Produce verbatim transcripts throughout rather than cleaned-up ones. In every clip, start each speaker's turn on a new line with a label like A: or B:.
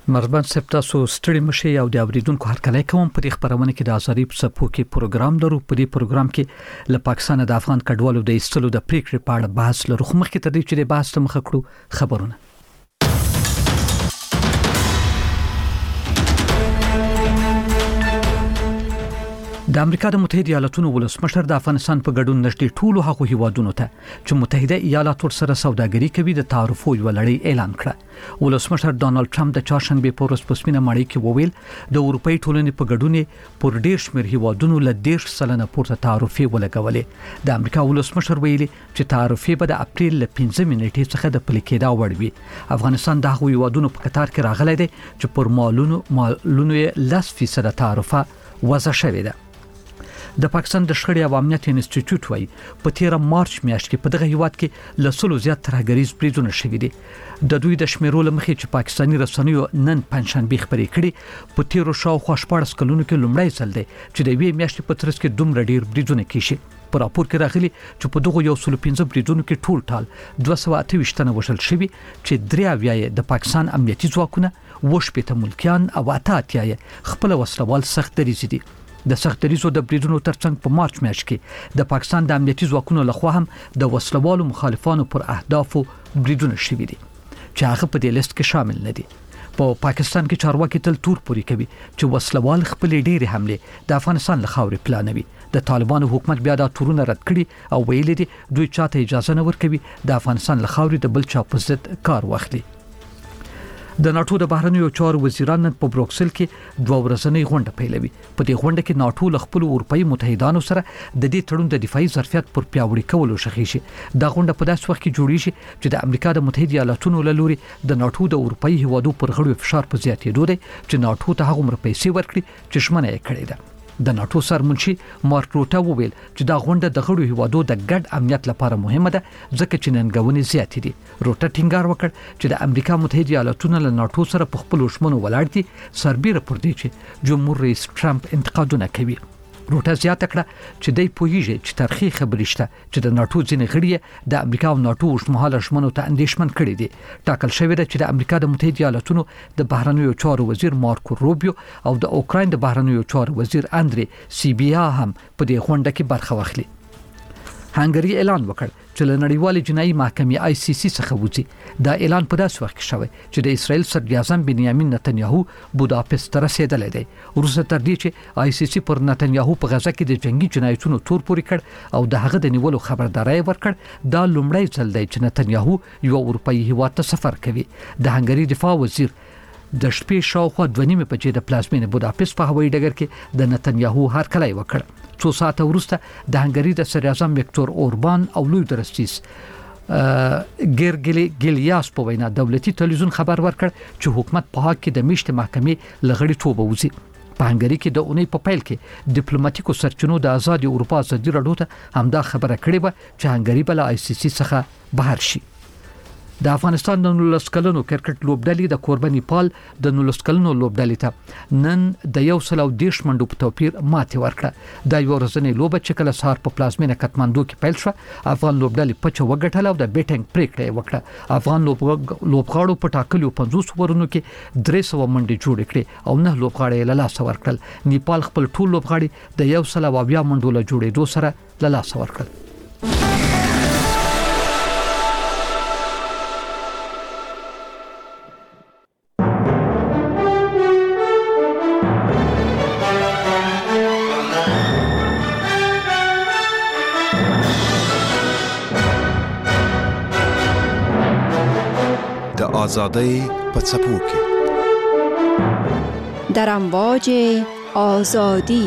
A: مربان سپتاسو ستړي مشي او د اوریدونکو هرکلی کوم په دې خبرونه کې د ازاري په سپو کې پروګرام لرو. په دې پروګرام کې له پاکستان د افغان کډوالو د ایستلو د پریکړې په اړه بحث لرو. خو مخکې تر دې چې د بحث ته مخه کړو خبرونه. د امریکا د متحده ایالاتونو ولسمشر د افغانستان په ګډون نږدې ټولو هغو هیوادونو ته چې متحده ایالات ورسره سوداګري کوي د تعرفو یو لړۍ اعلان کړه. ولسمشر ډانلډ ټرمپ د چهارشنبه په ورځ په سپینه ماڼۍ کې وویل د اروپאי ټولنې په ګډون پر ډیر شمېر هیوادونو له ډیر سلنه پورته تعرفې ولګولې. د امریکا ولسمشر ویلي چې تعرفې به د اپریل ل پنځمې نیټې څخه د پلي کېدا وړ وي. افغانستان د هغو هیوادونو په قطار کې راغلی دی چې پر مالونو مالونو لس فیصد تعرفه وضع شوې ده. د پاکستان د شخړې او امنیت انسټیټیوټ وايي په تیر مارچ میاشت کې په دغه هیواد کې لسلو زیات ترهګریز بریدونه شوي دي. د دوی د شمیرو لمخې چې پاکستاني رسنیو نن پنځشنبه خبرې کړي په تیر شاوخوا شپږ کلونو کې لومړی ځل دی چې د یوې میاشتې په ترڅ کې دومره ډیر بریدونه کیږي. په راپور کې راغلي چې په دغه یو سل پنځه بریدونو کې ټول ټال دوه سوه اته ویشت تنه وژل شوي چې درې اویا د پاکستان امنیتي ځواکونه وشپېته ملکیان او اته اتیا خپل وسلوال سخت دریځ دي. د سخت دریزو د بریدونو ترڅنګ په مارچ میاشت کې د پاکستان د امنیتي ځواکونو لخوا هم د وسلوالو مخالفانو پر اهدافو بریدونه شوي دي چې هغه په دې لیست کې شامل نه دي. په پاکستان کې چارواکي تل تور پوري کوي چې وسلوال خپل ډېری حمله د افغانستان له خاورې پلانوي. د طالبانو حکومت بیا دا تورونه رد کړي او ویلي دي دوی چاته اجازه نه ورکوي د افغانستان له خاورې د بل چا په ضد کار واخلي. د ناتو د بهرنیو چارو وزیران په بروکسل کې دوه ورځنۍ غونډه پیلوي. په دې غونډه کې ناتو له خپل اروپאי متحدانو سره د دې تړون د دفاعي ظرفیت پر پیاوړي کولو شخې شي. دا غونډه په داسې وخت کې جوړیږي چې د امریکا د متحده ایالاتونو له لوري د ناتو د اروپאי هیوادو پر غړو فشار په زیاتېدو دی چې ناتو ته هغه مر پیسې ورکړي چې شمنه یې کړې ده. د ناتو سرمنشي مارک روټا وویل چې دا غونډه د غړو هیوادو د ګډ امنیت لپاره مهمه ده ځکه چې ننګونې زیاتې دي. روټا ټینګار وکړ چې د امریکا متحده ایالاتونو له ناتو سره په خپل شمنو ولاړ دي سربېره پر دې چې جمهور رئیس ټرمپ انتقادونه کوي. روټا زیاته کړه چې دای پوهیږي چې تاریخي خبرې شته چې د ناتو ځینې غړي د امریکا او ناتو اوږدمهاله ژمنو ته اندېښمن کړي دي. ټاکل شوی دی چې د امریکا د متحده ایالاتونو د بهرنیو چارو وزیر مارکو روبیو او د اوکراین د بهرنیو چارو وزیر اندری سیبیا هم په دې غونډه کې برخه واخلي. هنګری اعلان وکړ چې له نړیوالې جنایي محکمې آی سی سی څخه وځي. دا اعلان په داسې وخت کې شوی چې د اسرائیل صدر اعظم بنیامین نتنیاهو بوداپست ته رسیدلی دی وروسته تر دې چې آی سی سی پر نتنیاهو په غزه کې د جنگي جنایتونو تور پوري کړ او د هغه د نیولو خبرداري ورکړ. دا لومړی ځل دی چې نتنیاهو یو اروپאי هیواد ته سفر کوي. د هنګری دفاع وزیر د شپې شاوخوا دوه نیمه بجې د پلازمینې بوداپست په هوایي ډګر کې د نتنیاهو هرکلی وکړ. څو ساعته وروسته د هنګری د صدر اعظم ویکتور اوربان او لوی درستیس ګرګلی ګلیاس په وینا دولتي تلویزیون خبر ورکړ چې حکومت په حق کې د میشت محکمې لغړی توبه وزي. په هنګری کې د اونۍ په پیل کې ډیپلوماټیکو سرچینو د آزاد اروپا ازادي راډیو ته همدا خبره کړې و چې هنګری بل آی سی سی څخه بهر شي. د افغانستان د نولس کلنو کرکټ لوبډلې د کوربه نیپال د نولس کلنو لوبډلې ته نن د یو سل او دېرش منډو په توپیر ماتې ورکړه. دا یو ورځنۍ لوبه چې کله سهار په پلازمینه کټماندو کې پیل شوه. افغان لوبډلې پچه وګټله او د بیټینګ پریکړه یې وکړه. افغان لوبغاړو په ټاکلو پنځوس اورونو کې درې سوه منډې جوړې کړې او نه لوبغاړي له لاسه ورکړل. نیپال خپل ټول لوبغاړي د یو سل او اویا منډو له جوړېدو سره له لاسه ورکړل.
B: آزادی په څپو کې
C: در امواج آزادی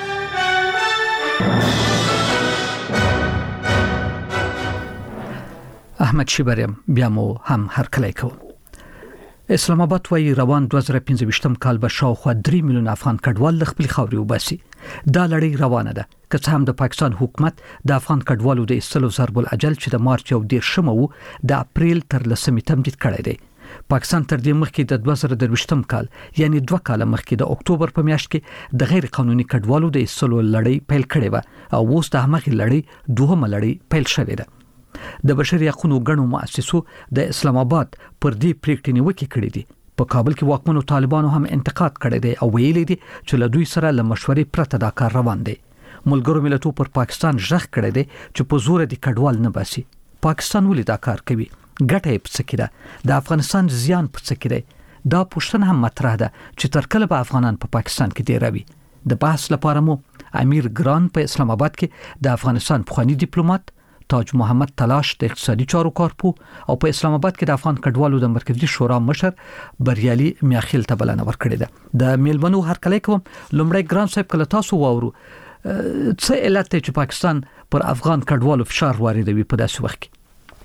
A: احمد شیبریم بیا مو هم هرکلی کوم. اسلام آباد وايي روان دوه زره پنځه ویشتم کال به شاوخوا درې میلیون افغان کډوال له خپل خاورې وباسي. دا لړۍ روانه ده که څه هم د پاکستان حکومت د افغان کډوالو د ایستلو ضرب الاجل چې د مارچ یو دېرشمه و د اپریل تر لسمې تمدید کړی دی. پاکستان تر دې مخکې د دوه زره درویشتم کال یعنی دوه کاله مخکې د اکتوبر په میاشت کې د غیر قانوني کډوالو د ایستلو لړۍ پیل کړې و او اوس د همغې لړۍ دوهمه لړۍ پیل شوې ده. د بشري حقوقو غړو مؤسسو د اسلام آباد پر دې پریکړې نیوکه کړې دي. په کابل کې واکمنو طالبانو هم انتقاد کړی دی او ویلي دي چې له دوی سره له مشورې پرته دا کار روان دی. ملګرو ملتونو پر پاکستان ژغ کړی دی چې په زور د کډوال نه باسي. پاکستان ولې دا کار کوي؟ ګټه یې په څه کې ده؟ د افغانستان زیان په څه کې دی؟ دا پوښتنه هم مطرح ده چې تر کله به افغانان په پاکستان کې دیروي. د بحث لپاره مو امیر ګران په اسلام آباد کې د افغانستان پخوانی ډیپلوماټ تاج محمد تلاش د اقتصادي چارو کارپو او په اسلام آباد کې د افغان کډوالو د مرکزی شورا مشر بریالي میاخیل ته بلنه ورکړې ده. د میلمنو هرکلی کوم. لومړی ګران صاحب کله تاسو واورو څه علت دی چې پاکستان پر افغان کډوالو فشار واردوي په داسې وخت کې؟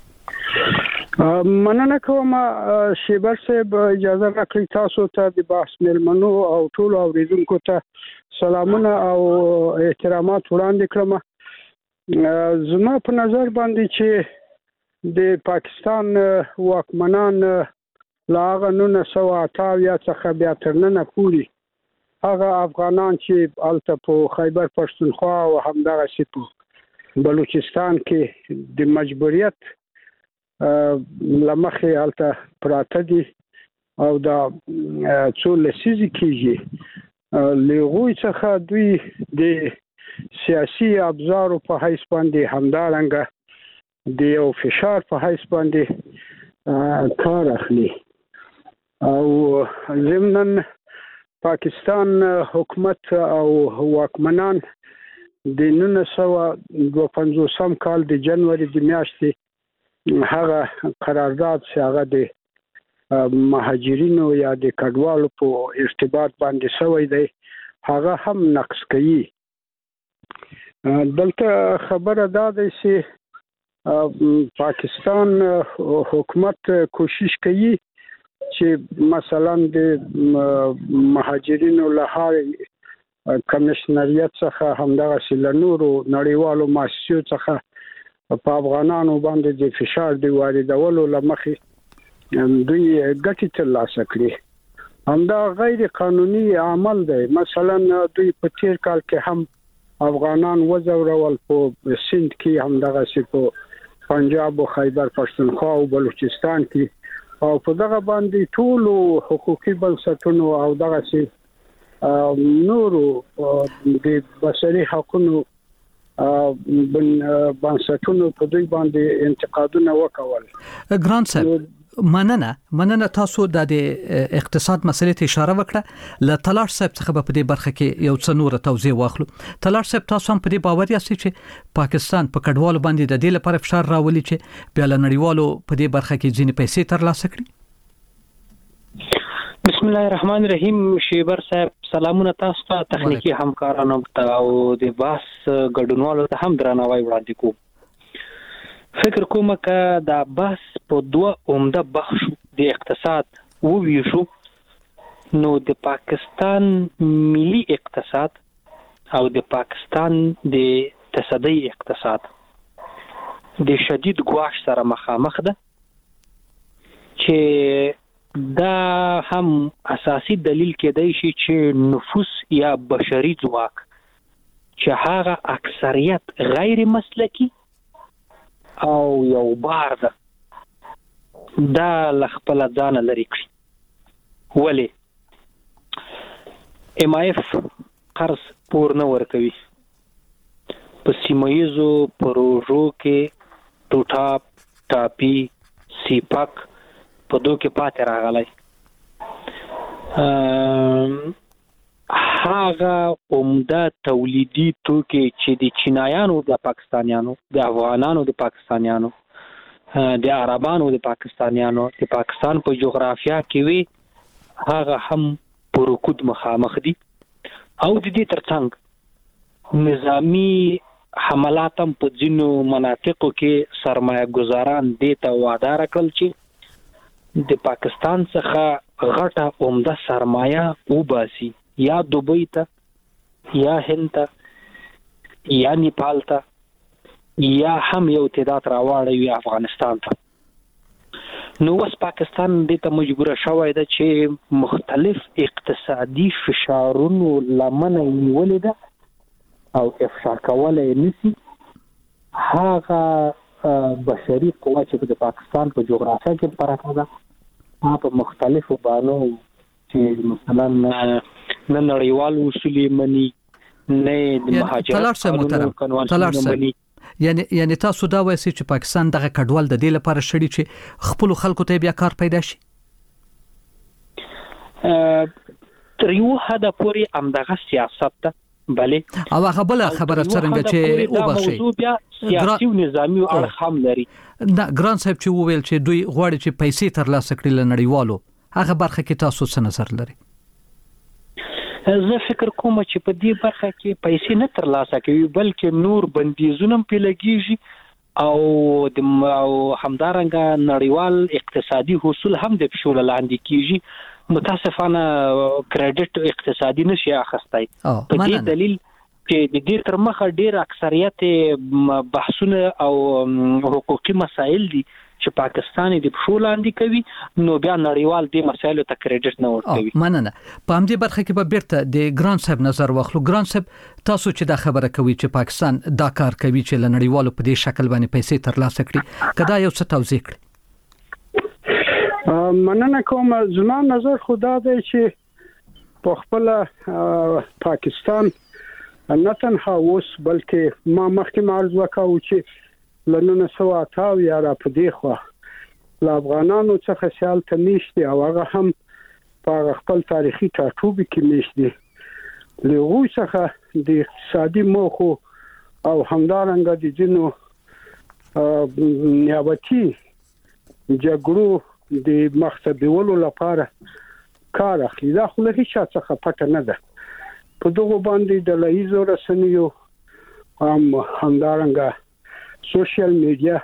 D: مننه کوم شیبر صاحب، اجازه راکړئ تاسو ته د بحث میلمنو او ټول اوریدونکو ته سلامونه او احترامات وړاندې کړم. زما په نظر باندې چې د پاکستان واکمنان لا هغه نولس سوه اته اویا څخه بیا تر ننه پورې هغه افغانان چې هلته په خیبر پښتونخوا او همدغسې په بلوچستان کې د مجبوریت له مخې هلته پراته دي او دا څو لسیزې کېږي له هغوی څخه دوی د سیاسي ابزارو په حیث باندې همدارنګه د یو فشار په حیث باندې کار اخلي. او ضمناً پاکستان حکومت او واکمنان د نولس سوه دوه پنځوسم کال د جنوري د میاشتې هغه قرارداد چې هغه د مهاجرینو یا د کډوالو په ارتباط باندې شوی دی هغه هم نقض کوي. دلته خبره دا ده چې پاکستان حکومت کوشش کوي چې مثلا د مهاجرینو له کمیشنریت څخه همدغسې له نورو نړیوالو مؤسسو څخه په افغانانو باندې د فشار د واردولو له مخې دوی ګټې ترلاسه کړي. همدا غیر قانوني عمل دی. مثلا دوی په تیر کال کې هم افغانان وځورول په سند کې همدغسې په پنجاب او خیبر پښتونخوا او بلوچستان کې او په دغه باندې ټولو حقوقي بنسټونو او دغسې نورو د بشري حقوقو بنسټونو په دوی باندې انتقادونه وکول.
A: ګران صاحب مننه مننه تاسو د اقتصاد مسلې ته اشاره وکړه. له تلاش صاحب څخه په دې برخه کې یو څه نور توضیح واخلو. تلاش صاحب تاسو هم په دې باور یاست چې پاکستان په کډوالو باندې د دې لپاره فشار راولي چې بیا له نړیوالو په دې برخه کې ځینې پیسې ترلاسه کړي؟
E: بسم الله الرحمن الرحیم. شیبر صاحب سلامونه تاسو ته، تخنیکی همکارانو ته او د بحث ګډونوالو ته هم درناوی وړاندې کوم. فکر کوم که دا بحث په دوه عمده بخشو د اقتصاد وویشو نو د پاکستان ملي اقتصاد او د پاکستان د تصدی اقتصاد د شدید ګواښ سره مخامخ ده چې دا هم اساسي دلیل کېدای شي چې نفوس یا بشري ځواک چې هغه اکثریت غیر مسلکی او یو بار ده دا لخپل ځان لري کړی. ولی ام آی اف قرض پور نه ورکوي. په سیمایزو پروژو کې ټوټاپ ټاپی سیپک په دوه کې پاتې راغلی. هغه عمده تولیدي توکي چې د چینایانو د پاکستانیانو د افغانانو د پاکستانیانو د عربانو د پاکستانیانو د پاکستان په جغرافیا کې وي هغه هم پر رکود مخامخ دي او د دې ترڅنګ نظامی حملات هم په ځینو مناطقو کې سرمایه گزاران دې ته وعده راکړل چې د پاکستان څخه غټه عمده سرمایه وباسي یا دوبۍ ته یا هند ته یا نیپال ته یا هم یو تعداد راوړی افغانستان ته. نو اوس پاکستان دې ته مجبور شوی دی چې مختلف اقتصادي فشارونو لمنه نیولې ده او افشا کولای نشي. هغه بشري قوه چې د پاکستان په جغرافیه کې پراته ده په مختلفو بانو چې مثلا نه نړیوال اصول مني نه د مهاجرت قانون
A: یعنی یعنی تاسو دا وایئ چې پاکستان دغه کډوال د دې لپاره شړي چې خپل خلکو ته بیا کار پیدا شي
E: تر یو حد پورې همدغه سیاست ته بلې
A: او هغه بل خبره څنګه چې او بشي
E: موضوع بیا سیاسي او نظامی او اړخام لري
A: دا ګران صاحب چې وویل چې دوی غواړي چې پیسې ترلاسه کړي له نړیوالو هغه برخه کې تاسو څه نظر لري
E: زه فکر کوم چې په دې برخه کې پیسې نه ترلاسه کوي بلکې نور بندیزونه په لګیږي او د همدارنګه نړیوال اقتصادي حصول هم د فشول لاندې کیږي متاسفانه کریډټ اقتصادي نشي اخستای په دې دلیل چې د دې تر مخه ډیر اکثریت بحثونه او حقوقي مسائل دي چې پاکستان د فشول لاندې کوي نو بیا نړیوال دې مسایلو ته کریډټ نه ورکوي
A: مننه په همدې برخه کې به بیرته د ګران صاحب نظر واخلو ګران صاحب تاسو چې دا خبره کوي چې پاکستان دا کار کوي چې له نړیوالو په دې شکل باندې پیسې ترلاسه کړي کدا یو څه توضیح کړئ
D: مننه کوم زما نظر خدا دی چې په خپل پاکستان نه تنها اوس بلکې ما مخکې عرض وکاو چې لنونه سوا تاو یا را په دی خو لا افغانانو څخه سیال ته نشته او هغه هم په خپل تاریخي ټاټوبي کې نشته له غوي څخه د اقتصادي موخو او همدارنګه د جنو نیابتي جګړو د مخسبولو لپاره کار اخلي دا خو له هیڅ څخه پټه نه ده په دغه باندې د لایزو رسنیو هم همدارنګه سوشل میډیا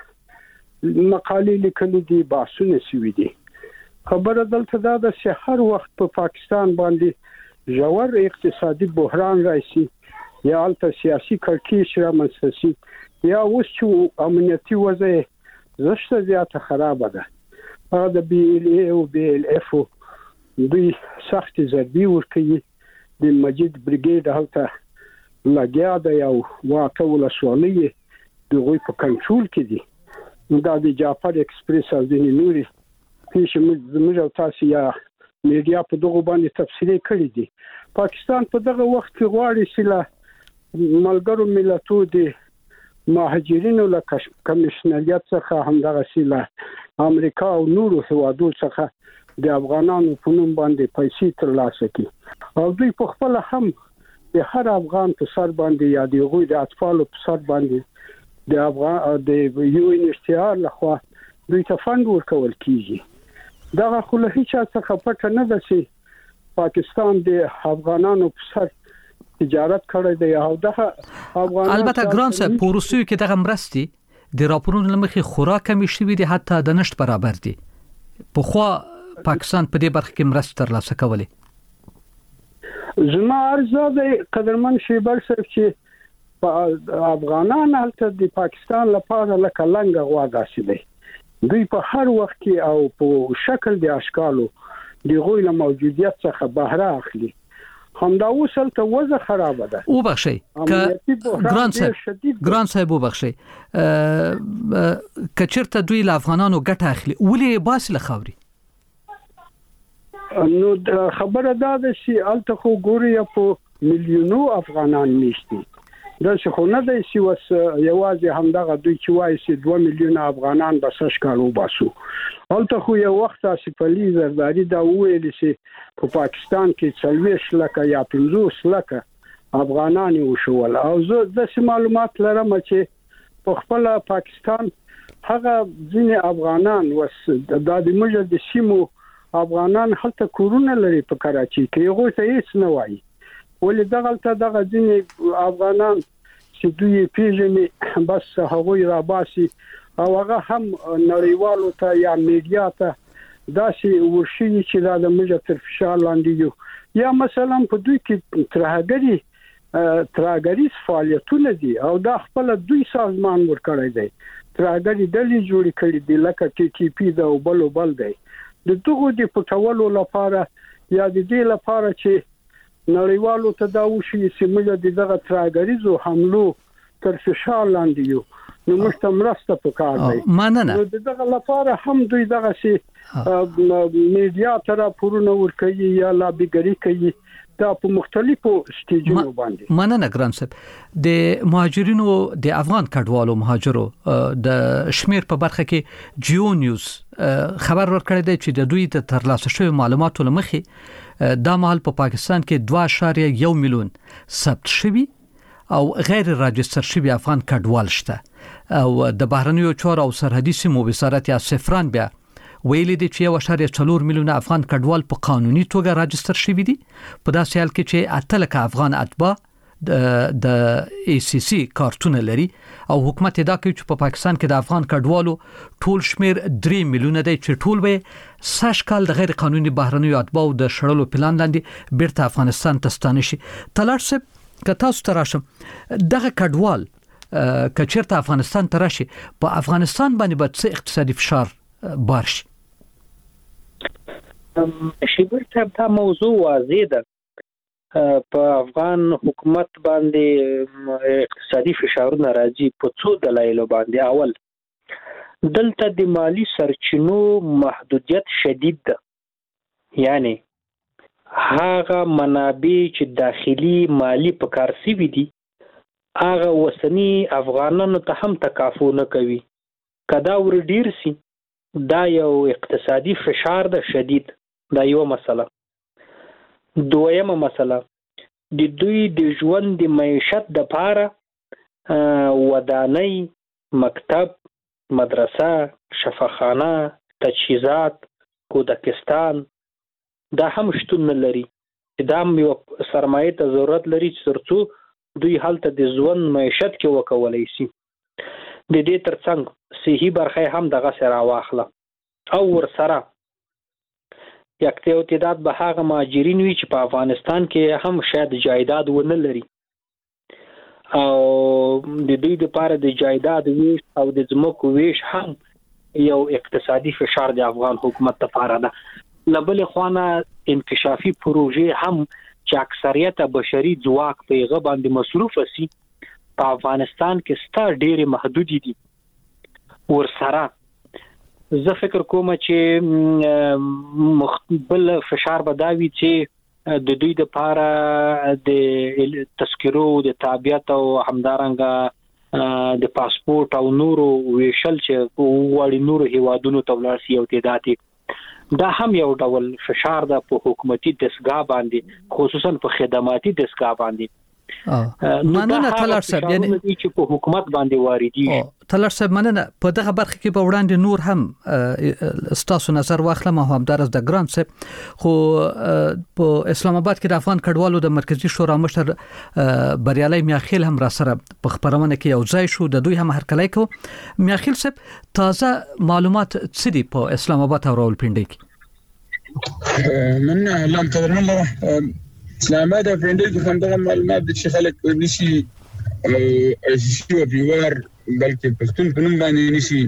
D: مقالې لیکلې دي باسونه سوي دي خبره دلته دا ده چې هر وخت په پاکستان باندې ژور اقتصادي بحران راشي یا الته سیاسي کړکېچ رامنځته شي یا اوس چې امنیتي وضع زشته زیاته خراب ده دا بي ال اي او بي ال اف دوی سخت ضربي ورکوي د مجید بریګیډ هلته لګیا دی او واقع ولسوالۍ د غوي په کنټرول کې دي دا د جعفر ایکسپریس او د نوري هیڅ موږ او تاسو یا میډیا په دغه باندې تفصیلی کړی دي پاکستان په دغه وخت کې غواړي چې ملګرو ملتونو د مهاجرینو له کمیشنریت څخه همدغه سیله امریکا او نورو هوادو څخه د افغانانو په نوم باندې پیسې ترلاسه کړي او دوی په خپل هم د هر افغان په سر باندې یا د غوي د اطفالو په سر باندې د افغان د یو ان ایچ سی آر لخوا دوی ته فند ورکول کیږي دا خو له هیڅ څخه پټه نه ده چې پاکستان د افغانانو په سر تجارت کړی دی او دغه افغان
A: البته ګران صاحب پروسو کې دغه مرستي د راپورونو لمخې خوراک کمی شوی دی حتی د نشټ برابر دی په خو پاکستان په دې برخه کې مرسته ترلاسه کولې
D: زما ارزو د قدرمن شیبر صاحب چې افغانان هلته د پاکستان لپاره لکه لنګ غوا داسې دی دوی په هر وخت کې او په شکل د اشکالو د غوی له موجودیت څخه بهره اخلي همدا وصل ته وضع خراب ده
A: او بخشي ک ګران صاحب ګران صاحب او بخشي کچرته دوی له افغانانو ګټه اخلي ولې باسل خوري
D: نو خبره دا ده چې الته خو ګوري په میلیونو افغانان نشته دا څه خو نه دی چې وس یوازې همدغه دوی چې وایي چې دوه میلیونه افغانان به سشکالو باسو الته خو یو وخت چې پلی زرداری دا ویل چې په پاکستان کې څلويش لکه یا پنځوس لکه افغانان وشول او زه د معلومات لرم چې په خپل پاکستان هغه ځینې افغانان وس د د موږ د سیمو افغانان هلته کورونه لري په کراچي کې یو څه هیڅ نه وایي ولې دغلته دغه ځینې افغانان چې دوی پیژنې بس هغوی را باسي او هغه هم نړیوالو ته یا میډیا ته داسې ورشي چې دا د موږ تر فشار لاندې یو یا مثلا په دوی کې ترهګری ترهګری فعالیتونه دي او دا خپل دوی سازمان ورکړی دی ترهګری ډلې جوړې کړې دي لکه ټي ټي پی دا او بل بل دی د دغه د پټولو لپاره یا د دې لپاره چې نړیوالو ته دا وشي چې موږ د دغه ترهګریزو حملو تر فشار لاندې یو نو موږ ته مرسته پکار دی.
A: مننه.
D: نو دغه لپاره هم دوی دغه سي میډیا تر پورونه ورکوي یا لابیګری کوي دا په مختلفو سټیجونو باندې.
A: مننه ګران صاحب. د مهاجرینو د افغان کډوالو مهاجرو د شمیر په برخه کې جیو نیوز خبر ورکړی دی چې د دوی د ترلاسه شوی معلوماتو لمخې دا مهال په پاکستان کې دوه اعشاریه یو میلیون ثبت شوی او غیر راجستر شوی افغان کډوال شته او د بهرنیو چارو او سرحدي سیمو وزارت یا سفران بیا ویلي دي چې یو اعشاریه څلور میلیون افغان کډوال په قانوني توګه راجستر شوی دي په داسې حال کې چې اتلک افغان اتباع د د ای سی سی کارتونه لري او حکومت دا کوي چې په پا پاکستان کې د افغان کډوالو ټول شمیر درې میلیون دی چې ټول به ساش کال د غیر قانوني بهرنیو اتباع د شړلو پلان لاندې بیرته افغانستان ته ستانه شي. تلار صاحب که تاسو ته راشم دغه کډوال که چیرته افغانستان ته راشي په افغانستان باندې به څه اقتصادي فشار بار شي؟
E: شیبر صاحب دا موضوع واضح ده. په افغان حکومت باندې اقتصادي فشارونه راځي په څو دلایلو باندې. اول دلته د مالی سرچینو محدودیت شدید ده، یعنی هغه منابع چې داخلي مالی په کار سوي دي هغه وسنی افغانانو ته هم تکافو نه کوي. کدا ور ډیر سي دا یو اقتصادي فشار ده شدید. دا یو مسله. دویمه مسله د دوی د ژوند د معیشت د پاره ودانۍ، مکتب، مدرسه، شفاخانه، تجهیزات، کودکستان دا هم شتون نه لري. دا هم یو سرمایه ته ضرورت لري چې ترڅو دوی هلته د ژوند معیشت کې وکولای شي. د دې ترڅنګ صحي برخه هم دغه سره واخله او ور سره یکته او تعداد به هغه مهاجرین وي چې په افغانستان کې هم شاید جایداد ونه لري او د دوی لپاره د جایداد ویش او د ځمکو ویش هم یو اقتصادي فشار د افغان حکومت لپاره ده. لبل خوانه انکشافي پروژې هم چې اکثریت بشري ځواک په هغه باندې مصروف سي په افغانستان کې ستر ډېر محدود دي. ور سره زه فکر کوم چې مخبل فشار بداوي چې د دوی د پاره د تذکرو د تابعیت او همدارنګه د پاسپورت او نورو ویشل چې وړي نورو هیوادونو ته ولاړ شي او تعداد دا هم یو ډول فشار ده په حکومتي دستګاه باندې، خصوصا په خدماتي دستګاه باندې.
A: مننه تلار صاحب. یعنی
E: چې په حکومت باندې واردی
A: تلار صاحب مننه. په دغه برخه کې په وړاندې نور هم ستاسو نظر واخلم او هم درز د ګران صاحب. خو په اسلام آباد کې د افغان کډوالو د مرکزی شورا مشر بریالي میاخیل هم را سره په خبرونه کې یو ځای شو، د دوی هم هرکلی کو. میاخیل صاحب تازه معلومات څه دي په اسلام آباد او راولپنډي کې؟
F: مننه لام قدرمن اسلام آباد او پنډي کې هم دغه معلومات د خلک نشي شي او بیوار بلکې پښتون په نوم باندې نشي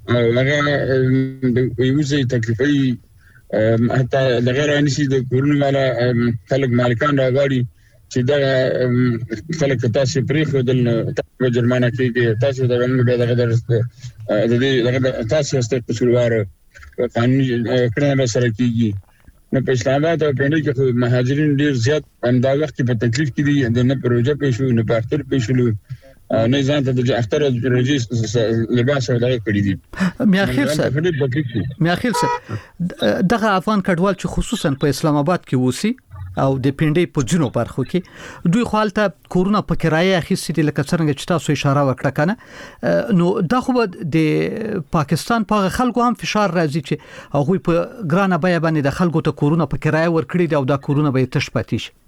F: هغه د یوزي تکلیفي حتی د غیر نشي د کورونو والا خلک مالکان راغړي چې دا خلک تاسو پرې خو د جرمانه کې تاسو د غنمو به دغه د دې تاسو ستاسو په شروع قانوني کړنه سره کیږي. نو په اسلام آباد او پنډي کې مهاجرین ډیر زیات همدا وخت په تکلیف کې دي، د نه پروژه پېښو نه پارتر پېښلو نه ځان ته د اختر پروژې لباس ولای کړی دي.
A: میاخیل صاحب میاخیل صاحب دغه افغان کډوال چې خصوصا په اسلام آباد کې وسی او د پنډي په جنو برخو کې دوی خپلته کورونا په کرایه اخیستي دي لکه څنګه چې تاسو اشاره وکړه کنه. نو دا خو د پاکستان په خلکو هم فشار راځي چې هغه په ګرانه بیه باندې د خلکو ته کورونا په کرایه ورکړي دي او دا کورونا به تش پاتې شي.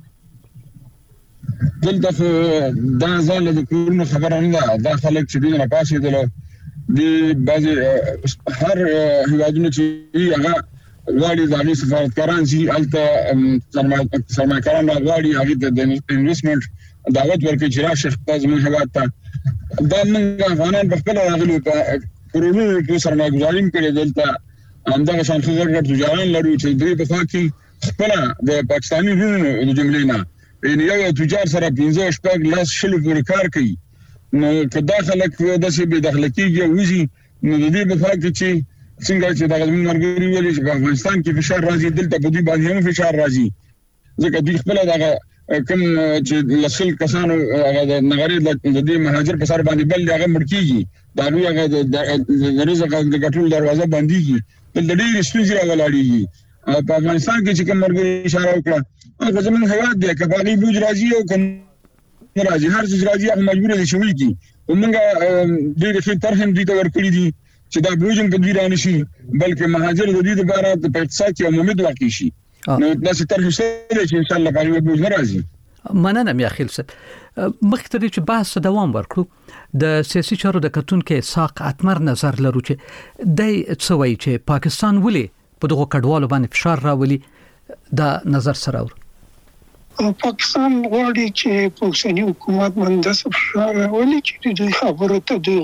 F: دلته دا ځل د کورونا خبره نه ده. دا خلک چې دوی نه پاسې دي د بعضي هر هیوادونو چې هغه غواړي د امریکا سفارتکاران چې الته سرمایه‌کاران غواړي هغه د انویسټمنټ دعوت ورکړي چې راشي خپل زموږ هیواد ته. دا موږ افغانان په خپل راغلي په کورونو کې سرمایه‌ګزاري کړې دلته همدغه شان څلور تجاران لرو چې دوی په خاطر خپل د پاکستاني رونو د جملې نه یعنی یو تجار سره پنځه شپږ لاس شلو پورې کار کوي نو کدا خلک د څه به داخله کیږي وزي نو د دې په فکر چې څنګه چې د مرګري ویلي چې په افغانستان کې فشار راځي دلته په دې باندې هم فشار راځي ځکه دوی خپل دغه کوم چې لسل کسانو هغه د نغری د دې مهاجر په سر باندې بل هغه مړکیږي دا دوی هغه د رزق د ګټول دروازه باندېږي بل د ډېر سپیږي راغلاړي په افغانستان کې چې کوم مرګ اشاره وکړه هغه زمون هواد دی کبالي بوج راځي او کوم راځي هر څه راځي هغه مجبور دي شوی کی ومنګه ډېر ښه طرح دي ته ورکړي دي چې دا بوجم په دوی رانه شي بلکې مهاجر د دې لپاره په اقتصاد کې عمومي واقع شي نو دا څه طرح شته چې ان شاء الله په بوج ناراضي
A: مننه مې اخیل صاحب مخکې چې بحث دوام ورکړو د سیاسي چارو د کتون کې ساق اتمر نظر لرو چې د څه وایي چې پاکستان ولې په دغه کډوالو باندې فشار راولي دا نظر سره ور
G: پاکستان غواړي چې په اوسنی حکومت باندې فشار راولي چې دوی خبرو ته دوی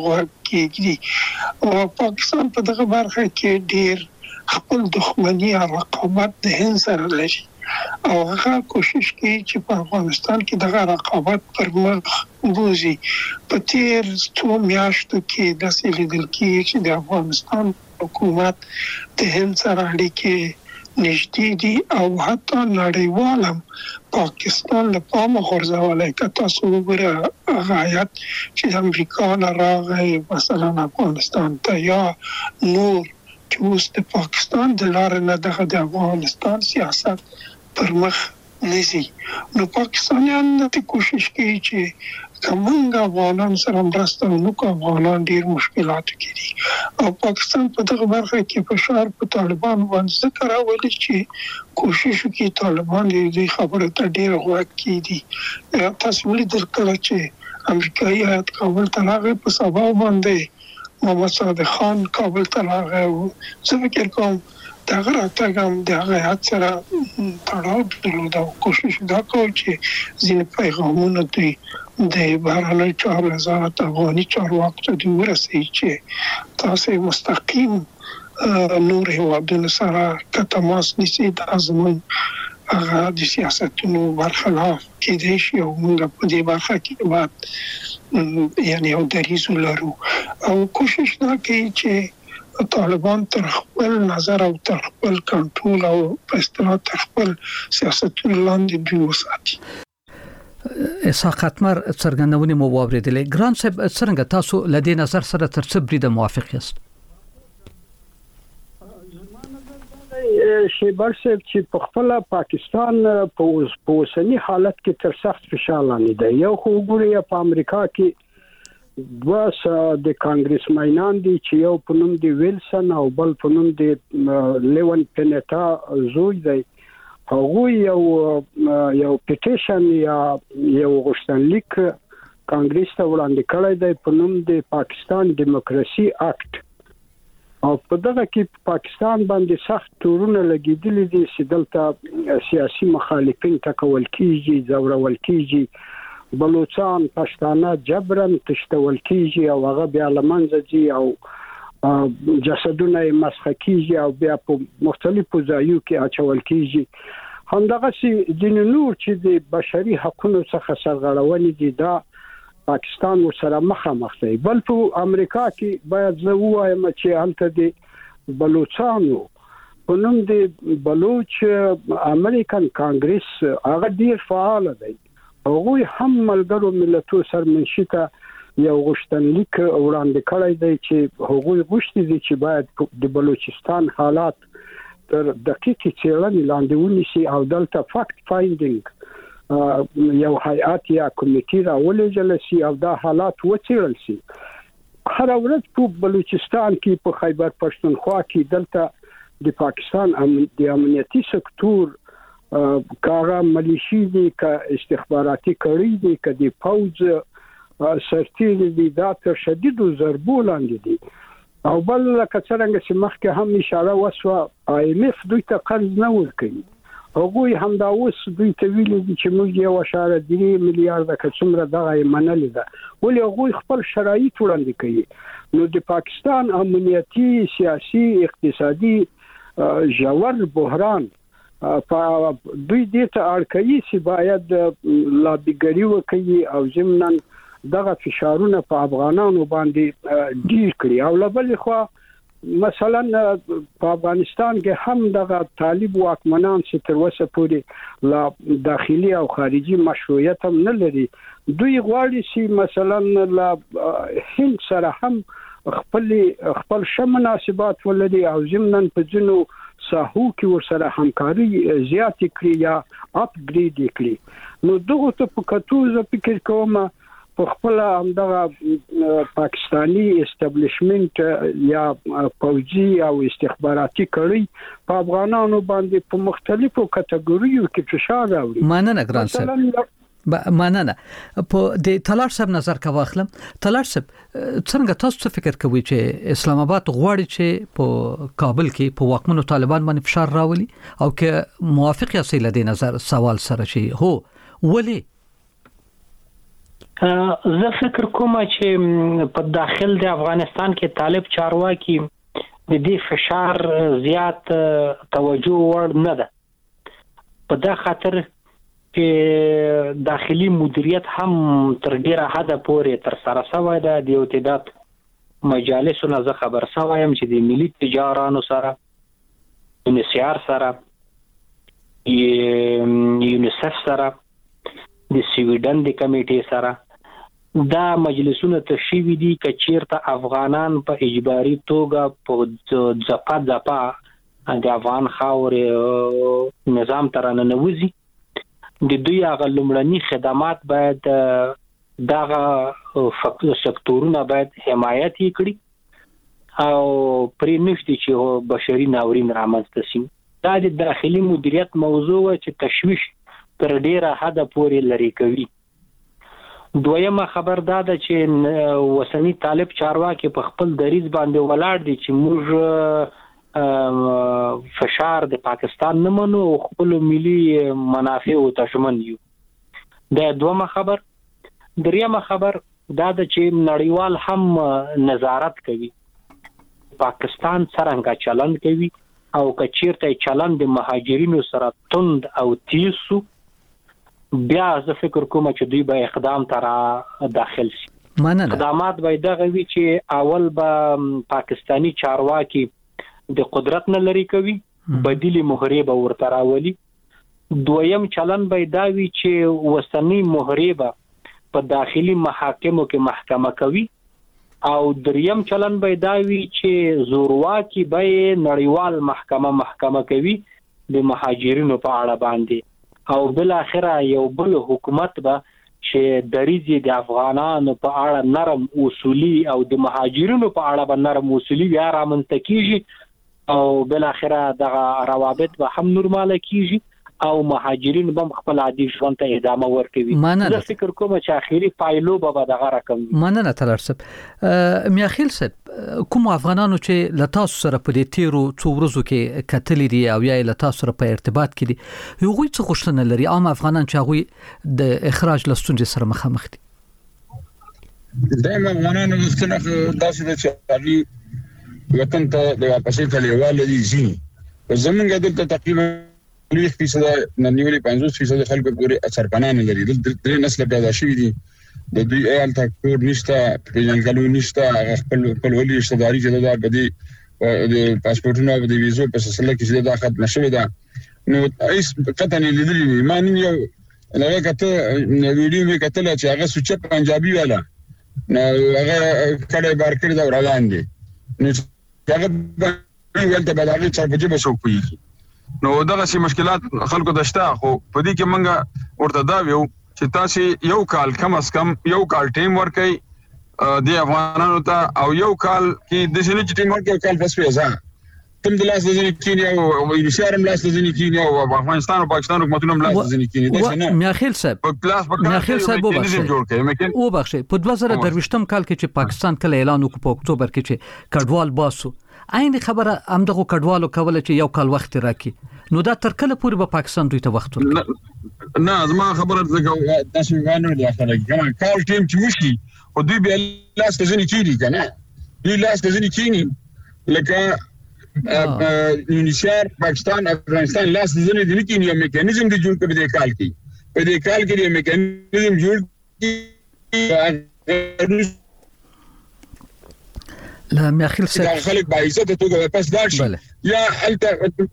G: غواړي او پاکستان په دغه برخه کې ډیر خپل دښمنی او رقابت د هند سره لري او هغه کوشش کوي چې په افغانستان کې دغه رقابت پر مخ بوزي په تیر څو میاشتو کې د سلیدل کې چې د افغانستان حکومت د هند سره اړیکې نږدې دي او حتی نړیوالم پاکستان له پامه غورځولای که تاسو وګورئ هغه آیات چې د امریکا نه راغی مثلا افغانستان ته یا نور چې اوس د پاکستان د لارې نه دغه د افغانستان سیاست پر مخ نزي نو پاکستانیان د کوشش کوي چې کومنګ افغانان سره مرسته وکړي افغانان ډیر مشکلات کړي او پاکستان په دغه برخه کې فشار په طالبان باندې ذکر راولي چې کوشش کوي طالبان دې خبره ته ډیر غوږ کړي تاسو ولې درکړه چې امریکایي هیات کابل ته راغی په سبا باندې محمد صادق خان کابل ته راغی زه فکر کوم دا غراټګم د هغه هات سره تړاو درلود او کوشش دا کوي چې ځینې پیغامونه دوی د بهرنۍ چارو وزارت افغاني چارواکو ته دوی ورسوي چې تاسو مستقیم نور هیوادونو سره که تماس نیسي د زمون هغه د سیاستونو برخلاف کېدای شي او موږ په دې برخه کې بعد یعنی او دریځ لرو او کوشش دا کوي چې طالبان تر خپل نظر او تر خپل کنټرول او په اصطلاح تر خپل سیاستونو لاندې دوی وساتي
A: اسحاق اتمر څرګندونې مو واوریدلې ګران صاحب څنګه تاسو لدې نظر سره تر څه برید موافق یاست
D: شیبر صاحب چې په خپل پاکستان په اوسنی حالت کې تر سخت فشار لاندې دی یو خو وګورئ په امریکا کې واس د کانګرس ماینان دي چې یو په نوم دی ویلسن او بل په نوم دی لیون پینیتا زوی دی هغه یو یو پټیشن یا یو غوښتنلیک کانګرس ته وړاندې کړی دی په نوم دی پاکستان دیموکراسي اکټ او په دغه کې پاکستان باندې سخت تورونه لګیدلي دي چې دلته سیاسي مخالفین ټکول کیږي زورول کیږي بلوچستان پښتانه جبرن تشتول کیږي او هغه بیا لمنځه ځي او جسدونه مسخ کیږي او بیا په مختلفو ځایو کې اچول کیږي همدغه سي د نور چې د بشري حقوقو څخه سرغړونې دي دا پاکستان ورسره مخامخ دی بل په امریکا کې باید زه وایم چې هلته د بلوچستانو په نوم د بلوچ امریکن کانګرس هغه ډیر فعال دی هغه هم ملګرو ملتونو سره منشته یو غوښتنلیک وړاندې کړی دی چې هغه غوښتي دي چې باید د بلوچستان حالات تر دقیقې څېړنې لاندې ونیسي او دلته فاکت فایندینګ یو هیئات یا کمیټې راولېږل شي او دا حالات وڅېړل شي هر ورځ په بلوچستان کې په خیبر پښتونخوا کې دلته د پاکستان د امنیتي سکتور کاغه ملیشي دي که استخباراتي کړي دي که د فوج سرتیر دي دا تر شدیدو ضربو لاندې دي او بل لکه څنګه چې مخکې هم اشاره وسوه آی ایم اف دوی ته قرض نه ورکوي هغوی هم دا اوس دوی ته ویلي دي چې موږ یو اشاره درې میلیارډه که څومره دغه یې منلې ده ولې هغوی خپل شرایط وړاندې کوي نو د پاکستان امنیتي سیاسي اقتصادي ژور بحران په دوی دې ته اړ کوي چې باید لابیګری وکړي او ضمناً دغه فشارونه په افغانانو باندې ډیر کړی او لبل خو مثلا په افغانستان کې هم دغه طالب واکمنان چې تر اوسه پورې لا داخلي او خارجي مشروعیت هم نه لري دوی غواړي چې مثلا لا هند سره هم خپل خپل شمناسبات ولري او ضمن په ځینو ساحو کې ورسره همکاري زیات کړي یا اپګریډ کړي نو دغه ته په کتو زه فکر کوم په خپل همدغه پاکستانی استابلیشمنت یا پوځي او استخباراتي کړي په افغانانو باندې په مختلفو کټګوریو کې فشار راوړي
A: مننه ګران صاحب مننه په د تلار صاحب نظر کا واخلم تلار صاحب څنګه تاسو څه فکر کوئ چې اسلام آباد غواړي چې په کابل کې په واکمنو طالبان باندې فشار راولي او که موافق یاست له نظر سوال سره شي هو ولی
E: زه فکر کوم چې په داخل د افغانستان کې طالب چارواکي د دې فشار زیات توجه ور نه ده په دا خاطر چې داخلي مدیریت هم تر ډیره حده پورې تر سره شوی ده د اتحاد مجالسو نه زه خبر شوم چې د ملي تجارانو سره یونیسیار سره یونیسف سره د سویډن د کمیټې سره دا مجلسونه تشوي دي چې چیرته افغانان په اجباري توګه په ځپا ځپا د افغان خاورې نظام ترانه نوځي د دوی هغه لومړني خدمات باید دغه سکتورونه باید حمایت کړي او پرې نشي چې بشري ناورین رامنځته شي دا د داخلي مدیریت موضوع چې تشویش تر ډیره حد پورې لري کوي دویمه خبر دا ده چې وسنی طالب چارواکي په خپل دریز باندې ولاړ دي چې موږ فشار د پاکستان نه منو او خپل ملي منافع او تشمن یو دا دویمه خبر دریمه خبر دا ده چې نړیوال هم نظارت کوي پاکستان څنګه چلند کوي او کچیرته چلند د مهاجرینو سره توند او تیسو بیا زه فکر کوم چې دوی به اقدام تر داخل شي
A: مننه
E: اقدامات به دغه وی چې اول به پاکستانی چارواکي د قدرت نه لري کوي بدیلی مهره به ورته راولي دویم چلن به دا وی چې وسنی مهره به په داخلي محاکمو کې محکمه کوي او دریم چلن به دا وی چې زورواکي به نړیوال محکمه محکمه کوي د مهاجرینو په اړه باندې او بل اخره یو بل حکومت به چې دریزي د افغانانو په اړه نرم اصولي او د مهاجرینو په اړه به نرم اصولي بیا رامنځته کیږي او بل اخره دغه روابط به هم نورماله کیږي او مهاجرین به خپل عادي ژوند ته ادامه ورکوي زه فکر کوم چې اخیری پایلو به دغه رقم
A: مننه تلار صاحب میاخیل صاحب کوم افغانانو چې لتاسو سره په دې تیرو څو ورځو کې کتل دي او یا لتاسو سره په ارتباط کې دي هغوی څه غوښتنه لري عام افغانان چې هغوی د اخراج لستونجې سره مخامخ دي
F: دایم افغانانو غوښتنه داسې ده چې وطن ته د واپسې کلیوال دي زی زمونږ دلته تقریبا لوی فیصد ننیولې پنځوس فیصد خلکو پورې سرپناه لري د درې نسل پیدا شوي دي د دوی ایال تکور نشته پیژنګلو نشته خپل خپل ولې اشتداري چې دا بدی د پاسپورتونو او د ویزو په سلسله کې چې دا ختم نشوي دا نو ایس قطن لیدلی ما نن یو لږه کته ویډیو می کتل چې هغه سوچ پنجابي والا نو هغه کله بار کړی دا وړاندې نو هغه ولته بداوی چې په جبه شو کوي نو دغه سي مشکلات خلکو دشته خو په دې کې منګه ورته دا ویو چې تاسو یو کال کم از کم یو کال ټیم ورکي د افغانانو ته او یو کال کې د سینې ټیم ورکي کال پس پیزا تم د لاس د ځینې کینیا او ویلشارم لاس د ځینې کینیا او افغانستان او پاکستان حکومتونو لاس د ځینې کینیا
A: دا میاخیل صاحب
F: په کلاس په
A: میاخیل صاحب او بخښه په دوه زره درويشتم کال کې چې پاکستان کله اعلان وکړ په اکتوبر کې چې کډوال باسو عین خبره همدغه کډوالو کوله چې یو کال وخت راکې نو دا تر کله پورې به پاکستان دوی ته وخت ورکړي
F: نه زما خبره ده تاسو غواړئ د اخره کله کال ټیم چې وشي او دوی به لاس ته ځنی کیږي کنه دوی لاس ته ځنی کیږي لکه یونیشار پاکستان افغانستان لاس ته ځنی د لیکین یو میکانیزم دی جوړ کړی د کال کې په دې کال کې یو میکانیزم جوړ کړي
A: لا میاخیل
F: دا خلک با عزت توګه پس دار شي یا الته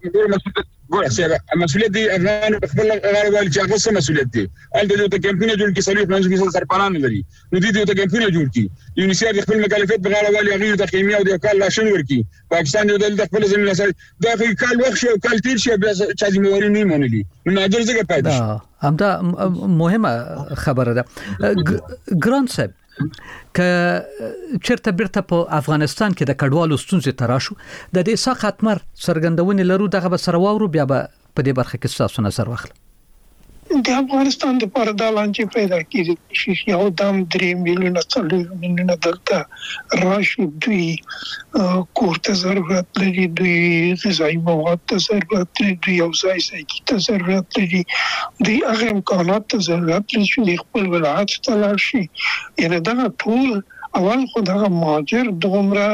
F: مسؤلیت دی افغان خپل غاړه چې هغه څه مسؤلیت دی الته یو ته کمپینه جوړ کی سلیف منځ کې سرپران لري نو دې یو ته کمپینه جوړ کی یونیسیار خپل مکلفیت بغاړه والی هغه د خیمه او د کال لاشن ورکی پاکستان یو د خپل زمينه سره دا کال وخت شو کال تیر شي بیا چې زموږ نه منلي نو نادر څنګه پیدا شي
A: همدا مهمه خبره ده ګران صاحب که چرته بیرته په افغانستان کې د کډوالو ستونزې تراشو د دې ساقط مر سرګندونې لرو دغه به سره واورو بیا به په دې برخه کې تاسو نظر واخلئ
G: د افغانستان د پردا لانجې پیدا کیږي چې یو دم درې میلیونه څلور میلیونه دلته راشي دوی کور ته ضرورت لري دوی غذایي مواد ته ضرورت لري دوی یو ځای ځای ته ضرورت لري دوی هغه امکانات ته ضرورت لري چې خپل ولایت ته لاړ شي یعنی دا ټول اول خو دا مهاجر دومره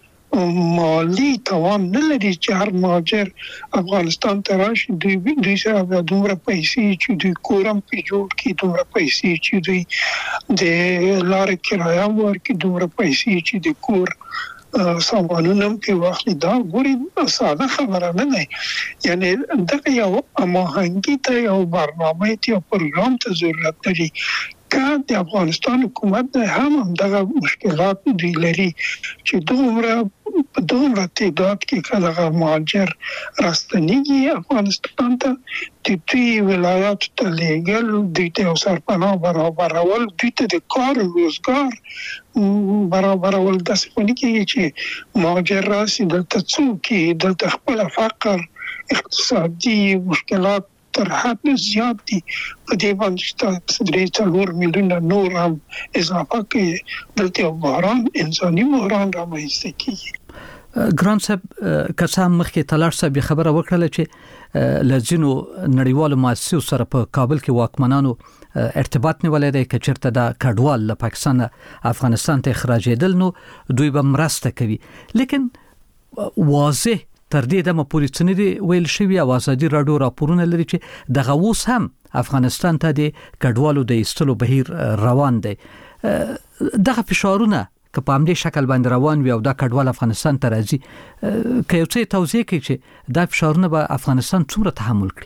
G: مالی توان نه لري چې هر مهاجر افغانستان ته راشي دوی دوی سره دومره پیسې چې دوی کورم په جوړ کې دومره پیسې چې دوی د لارې کرایه ورکړي دومره پیسې چې د کور سامانونه په وخت دا ګوري ساده خبره نه ده یعنی دغه یو اماهنګي ته یو برنامه ته یو پروګرام ته ضرورت لري که د افغانستان حکومت هم دغه مشکلات دی لري چې دومره په دومره تعداد کې کله مهاجر راستنیږي افغانستان ته د دوی ولایات ته لېږل دوی ته سرپناه برابرول دوی ته د کار روزګار برابرول داسې پنې کې چې مهاجر راسي دلته څوک دلته خپل فقر اقتصادي مشکلات تر حد زیات دي په دې باندې چې درې څلور میلیونه نور هم اضافه کوي دلته بحران انساني بحران رامنځته کیږي
A: ګران صاحب کسان مخکې تلاش صاحب خبره وکړه چې لزینو نړیوالو مؤسسو سره په کابل کې واکمنانو ارتباط نیولای دی چې چیرته د کډوال له پاکستان افغانستان ته اخراجېدل نو دوی به مرسته کوي لیکن واضح تر دې دمه پورې څنګه دی ویل شوی او ازادي رادیو راپورونه لري چې د غوس هم افغانستان ته د کډوالو د ایستلو بهیر روان دی دغه فشارونه که په همدې شکل باندې روان وي او دا کډوال افغانستان ته راځي که یو څه توضیح کړي چې دا فشارونه به افغانستان څومره تحمل کړي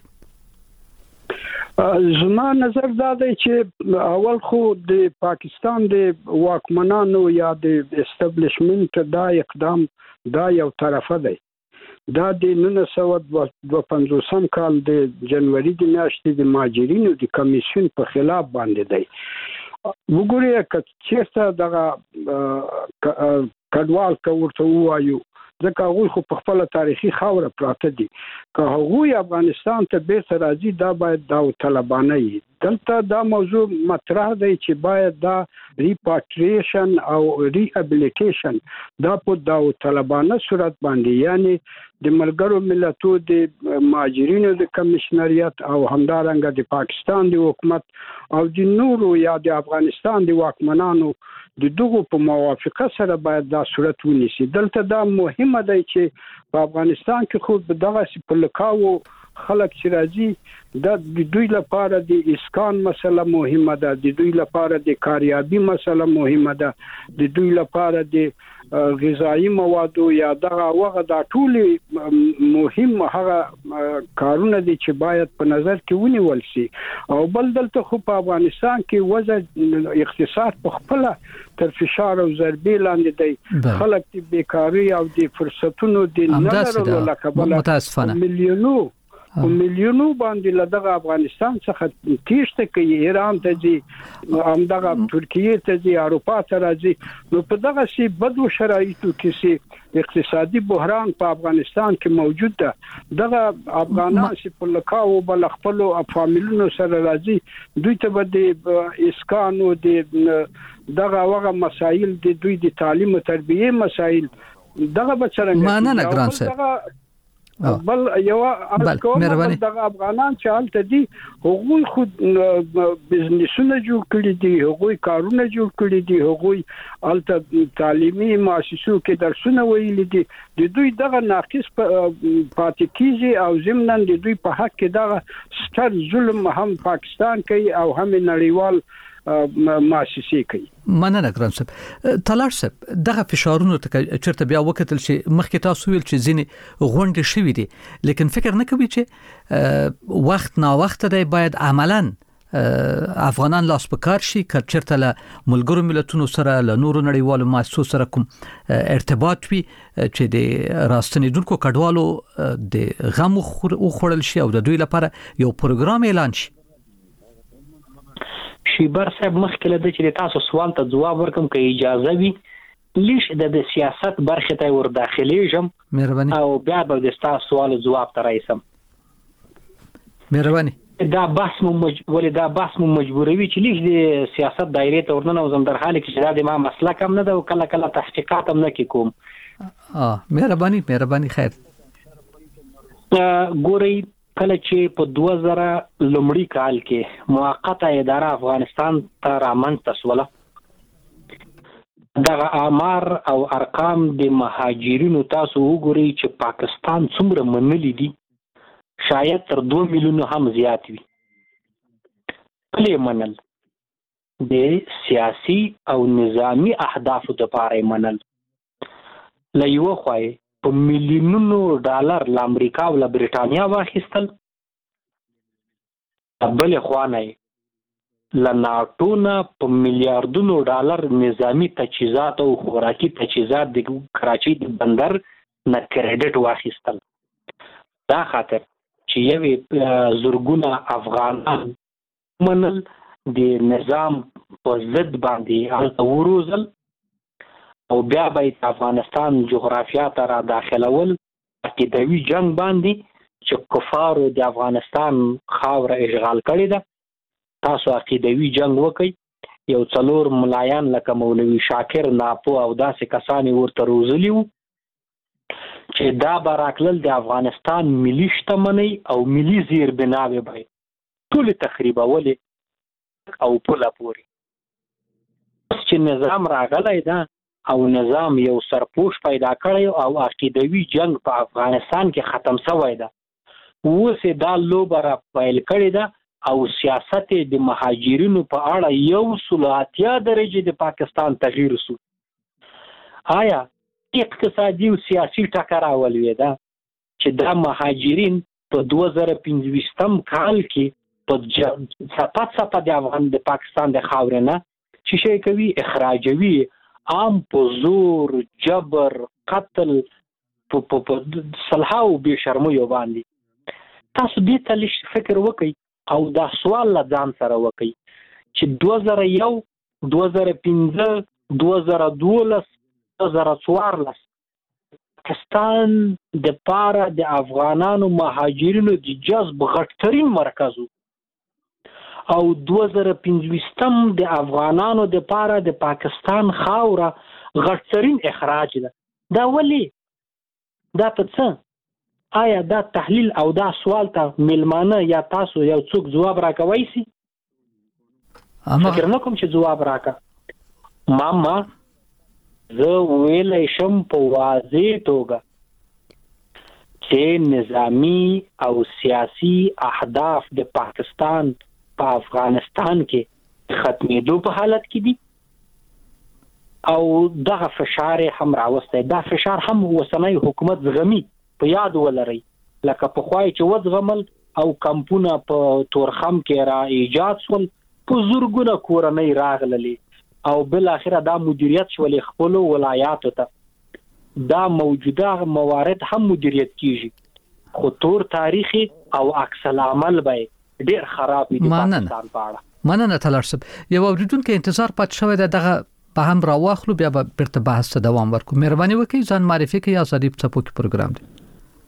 D: زما نظر دا دی چې اول خو د پاکستان د واکمنانو یا د استابلیشمنت دا اقدام دا یو طرفه دی دا د نولس سوه دوه پنځوس کال د جنوري د میاشتې د مهاجرینو د کمیسیون په خلاف باندې دی وګورئ چې چیرته دغه کډوال کوورته وایو ځکه هغوی خو په خپل تاریخي خاوره پراته دي که هغوی افغانستان ته بیرته راځي دا باید داوطلبانه وي دلته دا موضوع مطرح دی چې باید دا ریپاټریشن او ریابلیټیشن دا په داوطلبانه صورت باندې یعنی د ملګرو ملتونو د مهاجرینو د کمیشنریت او همدارنګه د پاکستان د حکومت او د نورو یا د افغانستان د واکمنانو د دغه په موافقه سره باید دا صورت ونیسي دلته دا مهمه دی چې په افغانستان کې خو دغه سپلکاو خلک چې راځي د دوی لپاره د اسکان مسله مهمه ده د دوی لپاره د کاریابی مسله مهمه ده د دوی لپاره د غذایی موادو یا دغه وغه د ټول مهم هغه کارونه دي چې باید په نظر کې ونیول شي او بل دلته خو په افغانستان کې وضع اقتصاد په خپل تر فشار او ضربې لاندې دی خلک د بیکاری او د فرصتونو د نه لرلو لکه میلیونو په میلیونو باندې لدغه افغانستان څخه تیښته کوي ایران ته ځي همدغه ترکیه ته ځي اروپا ته راځي نو په دغه سي بدو شرایطو کې سي اقتصادي بحران په افغانستان کې موجود ده دغه افغانان چې په لکاو بل خپل فامیلونو سره راځي دوی ته به د اسکانو د دغه وغه مسایل د دوی د تعلیم او تربیه مسایل دغه به څنګه
A: مانه ګران صاحب
D: بل یو ارکوم دغه افغانان چې حالت دي هغوی خود بزنسونه جوړ کړي دي هغوی کارونه جوړ کړي دي هغوی حالت تعلیمي مؤسسو کې درسونه ویل دي د دوی دغه ناقص پاتې کیږي او ضمناً د دوی په حق کې دغه ستر ظلم هم پاکستان کوي او هم نړیوال مؤسسې کوي.
A: مننه ګران صاحب. طلال صاحب دغه فشارونو ته چیرته بیا وکتل چې مخکې تاسو ویل چې ځینې غونډې شوي دي لیکن فکر نه کوي چې وخت نا وخت دی باید عملاً افغانان لاس په کار شي که چیرته له ملګرو ملتونو سره له نورو نړیوالو مؤسسو سره کوم ارتباط وي چې د راستنیدونکو کډوالو د غم وخوړل شي او د دوی لپاره یو پروګرام اعلان شي.
E: شیبر صاحب مخکې له دې چې تاسو سوال ته جواب ورکوم که اجازه وي لیش د سیاست برخه ته ور داخليږم
A: مهرباني
E: او بیا به د تاسو سوال جواب ته راځم.
A: مهرباني.
E: دا بحث مو مجبوري دا بحث مو مجبوروي چې لیک د سیاست دایره ته ورننه او زم در حال کې چې دا د ما مسله کم نه ده او کله کله تحقیقات هم نه کوم.
A: اه مهرباني مهرباني خیر.
E: ګوري کله چې په دوه زره لومړي کال کې موقته اداره افغانستان ته رامنځته شوله دغه آمار او ارقام د مهاجرینو تاسو وګورئ چې پاکستان څومره منلي دي شاید تر دو میلیونو هم زیات وي. کله منل د سیاسي او نظامی اهدافو لپاره منل له یو خوای په میلیونونو ډالر ل امریکا او ل برټانیا واخیستل بل خوانه ل ناتو نه په میلیارډونو ډالر نظامی تجهیزات او خوراکي تجهیزات د کراچۍ د بندر نه کریډټ واخیستل. دا خاطر چې یوې زورګونه افغانان منل د نظام په ضد باندې هلته وروزل او بیا به افغانستان جغرافیا ته را داخلول عقیدوي جنگ باندې چې کفارو د افغانستان خاوره اشغال کړې ده. تاسو عقیدوي جنگ وکړئ یو څلور ملایان لکه مولوي شاکر ناپو او داسې کسان ورته روزلي وو چې دا براکلل د افغانستان ملي شتمنۍ او ملي زیربناوې به ټول تخریبول او پوله پوري چې نظام راغلی دا او نظام یو سرپوش پیدا کړی او عقیدوي جنگ په افغانستان کې ختم شوی ده. اوس دا لوبه را پیل کړې ده او سیاست د مهاجرینو په اړه یو سل اتیا درجه د پاکستان تغییر شو. آیا اقتصادي او سیاسي ټکر اولوي ده چې دا مهاجرین په دوه زره پنځه کال کې په صفات صفات د افغان د پاکستان د خاورې نه چې شي کوي اخراجوي عام په زور جبر قتل په په صلحاو به شرمو باندې. تاسو دې ته لږ فکر وکړئ او دا سوال لا ځان سره وکړئ چې دوه زره یو دوه زره پنځه دوه زره دولس دوه زره څوارلس پاکستان د پاره د افغانانو مهاجرینو د جذب غټترین مرکز او دوه زره پنځه د افغانانو د پاره د پاکستان خاوره غټترین اخراج ده. دا ولی دا څه آیا دا تحلیل او دا سوال ته ملمانه یا تاسو یو څوک جواب راکوي سي؟ فکر نه کوم چې جواب راکا ماما زه ویلای شم په واضح توګه چې نظامی او سیاسی اهداف د پاکستان په افغانستان کې ختمېدو په حالت کې دي او دغه فشار هم راوسته. دا فشار هم وسنۍ حکومت زغمي په یاد ولرئ لکه په خوای چې وزغمل او کمپونه په تورخم کې را ایجاد شول په زورګونه کورنۍ راغللې او بل اخره دا مدیریت شول خپل ولایاتو ته دا موجوده موارد هم مدیریت کیږي خو تور تاریخي او عکس العمل به ډیر خراب دي پاکستان په اړه.
A: مننه تلرسب یو اوریدونکو انتظار پات شوی دغه په هم راواخلو بیا به بیرته بحث ته دوام ورکو. مهرباني وکړئ ځان معرفي کړئ یا صدیق څپو کې پروګرام دی.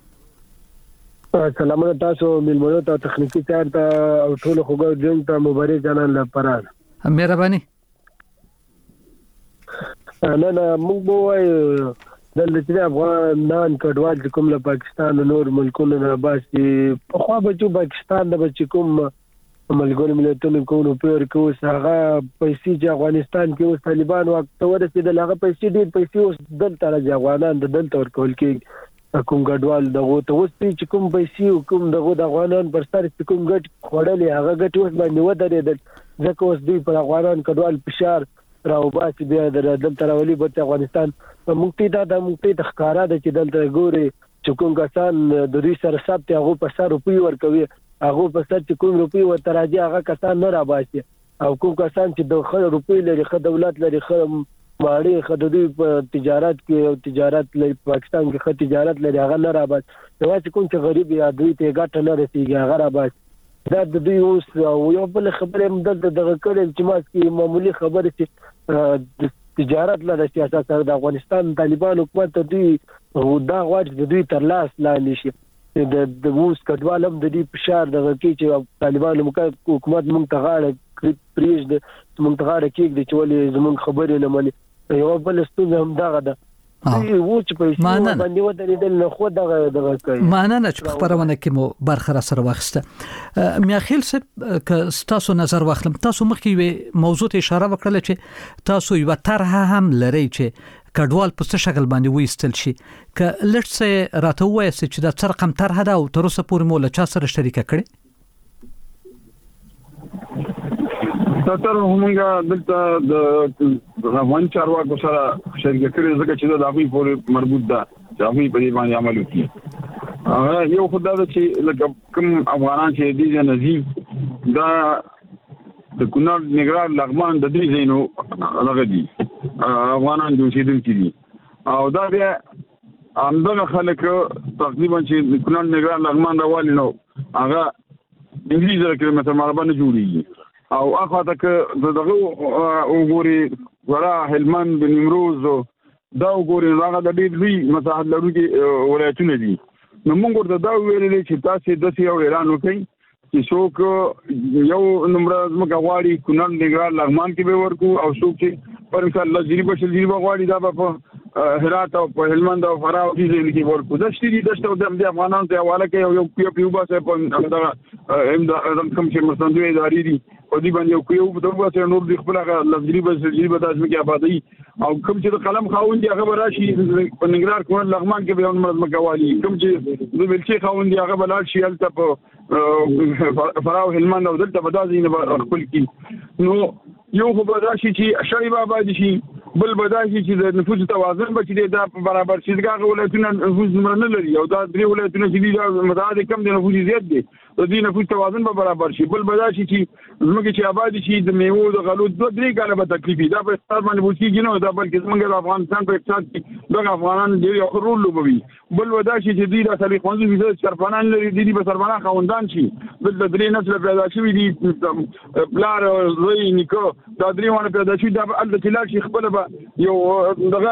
H: سلامونه تاسو ملمنو ته تخنیکی کار ته او ټول خوګو جون ته مبارک جنان لپاره.
A: مهرباني.
H: نه نه موږ وایو دلته افغانان کډوال کوم له پاکستان او نور ملکونو نه باسي په خوا بچو پاکستان د بچ کوم ملګرو ملتونو کوو پیر کوو هغه پیسې چې افغانستان کې اوس طالبان وخت ورسېدل هغه پیسې ډېر پیسې اوس دلته راځي افغانان د دلته ورکول کې کوم ګډوال دغه ته اوس چې کوم پیسې کوم دغه د افغانان پر سر کوم ګټ خوړلې هغه ګټ اوس باندې ودرېدل ځکه اوس دوی پر افغانان کډوال فشار راوباسي بیا د دلته راولي په افغانستان موږ ته دا موږ ته ښکارا د چې دلته ګوري چې کوم کسان د دوی سره ثبت هغه په سر روپی ورکوي هغه په سر چې کوم روپی و تراجي هغه کسان نه راباسي او کوم کسان چې د خل روپی لري خ دولت لري خ ماړي خ د دوی په تجارت کې او تجارت لري پاکستان کې خ تجارت لري هغه نه راباسي دا چې کوم چې غریب یا دوی ته ګټه نه رسیږي هغه راباسي دا د دوی اوس یو بل خبره مدد دغه کړي چې ماس کې معمولی خبره چې تجارت لري سیاست سره د افغانستان طالبان حکومت ته دوی دا غواړي د دوی تر لاس لاندې شي د د موس کډوالم د دې فشار دغه کې چې طالبان حکومت مونږ ته غاړه پریږ د مونږ ته غاړه کې د چولې زمونږ خبرې نه ملي یو بل ستونزه هم دغه ده و چې په شنو باندې ودرېدل نه خو دغه دغه کوي
A: معنی چې خبرونه کې مو برخه سره واخسته میاخیل صاحب ک تاسو نظر واخلم تاسو مخکې موضوع ته اشاره وکړه چې تاسو یو طرح هم لري چې کډوال په څه شکل باندې وېستل شي ک لږ راته وایي چې دا څه رقم طرح ده او تر اوسه پورې مو له چا سره شریک کړي
F: تاسو همغه دلته د افغان چارواکو سره شریک کړي ځکه چې دا غوي پورې مربوط ده چې هغه په دې باندې عمل وکړي هغه یو خدای چې لکه کوم افغانان چې دې نزي دا د کونړ نګران لغمان د دې زینو هغه دي افغانان د اوسیدونکو دي او دا بیا همدغه خلک تقریبا چې کونړ نګران لغمان راوالي نو هغه انګلیزي کلمه مربع نه جوړیږي او اخوا تک دغه وګوري ورا هلمند نیمروز دا وګوري هغه د دې لوی مساحت لرونکي ولایتونه دي نو موږ ورته دا ویلې چې تاسو د سیاو اعلان وکړئ چې څوک یو نمبر زموږ غواړي کونړ نګران لغمان کې به ورکو او څوک چې پر ان شاء الله جریبه شل جریبه غواړي دا په هرات او په هلمند او فراه کې کې ورکو د شتي د شتو د افغانانو ته حواله کوي یو پیو پیو باسه په دا هم کوم چې مرستندوی ادارې دي او دی باندې یو پیو په توګه چې نور د خپل هغه جریبه شل جریبه د ځمکې آبادی او کوم چې د قلم خاوند دی هغه راشي په نګران کونړ لغمان کې به هم مګوالي کوم چې د بلچي خاوند دی هغه بلال شي الته په فراه او هلمند او دلته په دازې خپل کې نو یو خو به راشي چې شری بابا دي شي بل بدایي چې د نفوذ توازن به چې دا برابر شي دغه ولایتونه نفوذ نه لري او دا درې ولایتونه چې دي متعدد کم دي نفوذ زیات دي د دې نفوذ توازن به برابر شي بل بدایي چې زموږ چې آبادی شي د میوه د غلو دوه درې کاله به تکلیف دا په اقتصاد باندې وځي نه دا بلکې زموږ د افغانستان په اقتصاد کې دغه افغانان ډېر یو رول لوبوي بل بدایي چې دې د اصلي خوندې فیصد سرپنان لري دې په سرپنان خوندان شي بل د درې نسل پیدا شوی دي بلار زوی نیکو دا درې ونه پیدا شي دا د تلل شي خپل به یو دغه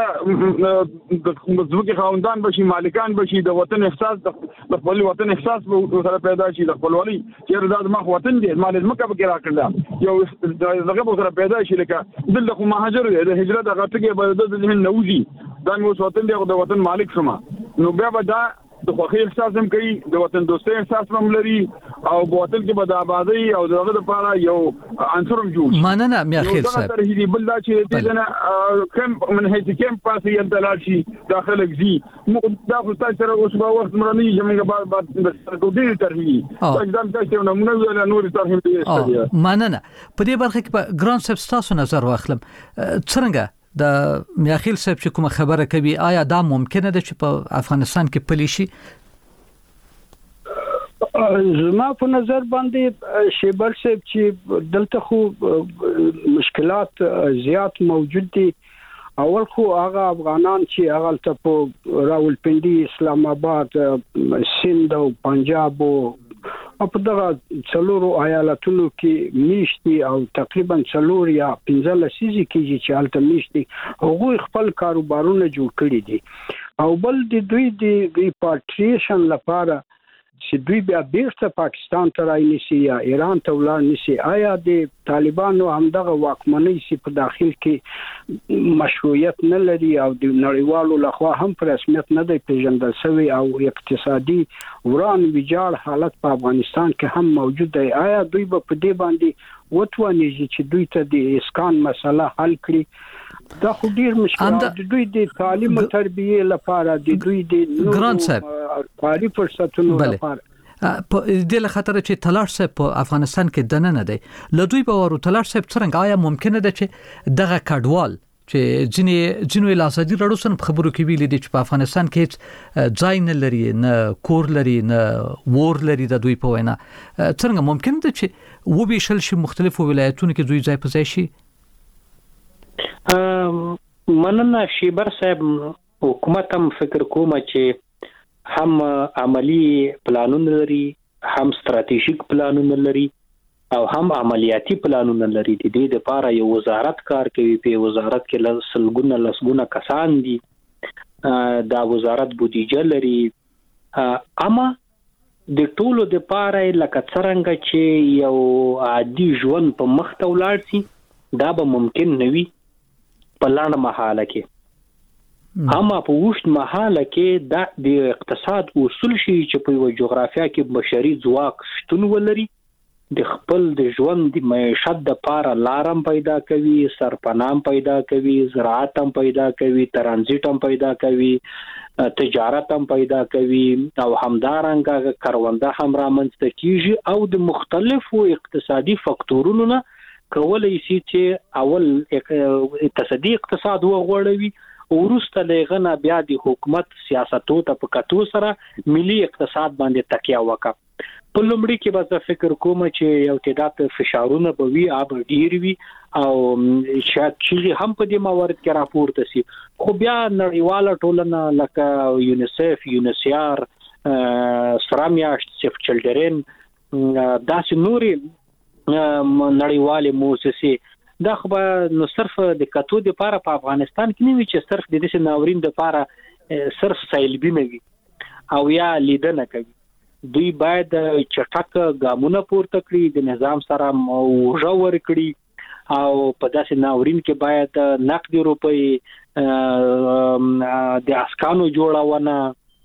F: د ځمکې خاوندان بشي مالکان بشي د وطن احساس د خپل وطن احساس به سره پیدا شي د خپلوالي چې دا د مخ وطن دی مال ځمکه به کې راکړل یو دغه به سره پیدا شي لکه دلته مهاجر دی د هجرت هغه ټکی به د ذهن نوځي دا مو وطن دی د وطن مالک شمه نو بیا به دا د خوخي احساس هم کوي د وطن دوستۍ احساس هم لري او په وطن کې به د آبادی او دغه لپاره یو عنصر هم جوړ
A: مننه میاخیل صاحب
F: دا ترهیدي بل دا چې دې نه کم من هیڅ کم پاسې انتلال شي داخله گزي دا خو تاسو سره اوس په وخت مرني چې موږ بعد د ډېر ترهیدي اقدام تاسو نه موږ نه نور ترهیدي
A: مننه په دې برخه کې ګران صاحب تاسو نظر واخلم څنګه د میاخیل صاحب چې کوم خبره کوي آیا دا ممکنه ده چې په افغانستان کې پلی شي
D: زما په نظر باندې شیبر صاحب چې دلته خو مشکلات زیات موجود دي اول خو هغه افغانان چې هغه ته په راولپنډي اسلام آباد سند او پنجاب او په دغه څلورو ایالتونو کې میشتي او تقریبا څلور یا پنځه لسیزې کې چې الته میشتي هغه خپل کاروبارونه جوړ کړی دي او بل د دوی د ریپاټریشن لپاره چې دوی بیا بیرته پاکستان ته راځي یا ایران ته ولاړ نشي آیا د طالبانو همدغه واکمنۍ سي په داخل کې مشروعیت نه لري او د نړیوالو لخوا هم په رسمیت نه دی پیژندل شوی او اقتصادي وران ویجاړ حالت په افغانستان کې هم موجود دی آیا دوی په دې باندې وتواني چې دوی ته د اسکان مسله حل کړي دا خو ډیر مشکل د دوی د تعلیم او تربیه لپاره د دوی د
A: ګران صاحب
D: کاري فرصتونو لپاره
A: په دې له خاطر چې تلاش صاحب په افغانستان کې دننه دی لدوی باور تلاش صاحب څنګه آیا ممکنه ده چې دغه کډوال چې ځینې ځینې لاسدي رړو سن خبرو کې ویل دي چې په افغانستان کې ځای نه لري نه کور لري نه ور لري د دوی په وینا څنګه ممکن ده چې و به شل شي مختلفو ولایتونو کې دوی ځای په ځای شي
E: مننه شیبر صاحب حکومت هم فکر کوم چې هم عملی پلانونه لري هم ستراتیژیک پلانونه لري او هم عملیاتي پلانونه لري د دې لپاره یو وزارت کار کوي په وزارت کې لسلګونه لسګونه کسان دي دا وزارت بودیجه لري اما د ټولو د لپاره لکه څنګه چې یو عادي ژوند په مخ ته ولاړ شي دا به ممکن نه وي په لاندې مرحله کې اما په وښت مرحله کې دا د اقتصاد اصول شي چې په یو جغرافیا کې بشري ځواک شتون ولري د خپل د ژوند د معیشت د لپاره لارم پیدا کوي سرپنام پیدا کوي زراعت هم پیدا کوي ترانزیت هم پیدا کوي تجارت هم پیدا کوي او همدارنګه کرونده هم رامنځته کیږي او د مختلفو اقتصادي فاکتورونو نه کولای شي چې اول اقتصادي اقتصاد وغوړوي ورسته لغنه بیا د حکومت سیاستو ته په کتو سره ملي اقتصاد باندې تکیه وکړه په لومړي کې به فکر کوم چې یو تعداد فشارونه به وي اب ډیر وي او شاید چې هم په دې موارد کې راپورته شي خو بیا نړیواله ټولنه لکه یونیسف یونیسیار سرامیاشت سیف چلډرن داسې نوري نړیواله موسسې دا خو نو صرف د کتو د لپاره په افغانستان کې نه وی چې صرف د دې ناورین د لپاره صرف سیلبي نه وي او یا لیدنه کوي دوی باید چټک ګامونه پورته کړي د نظام سره وژور کړي او په داسې ناورین کې باید نقد روپی د اسکانو جوړونه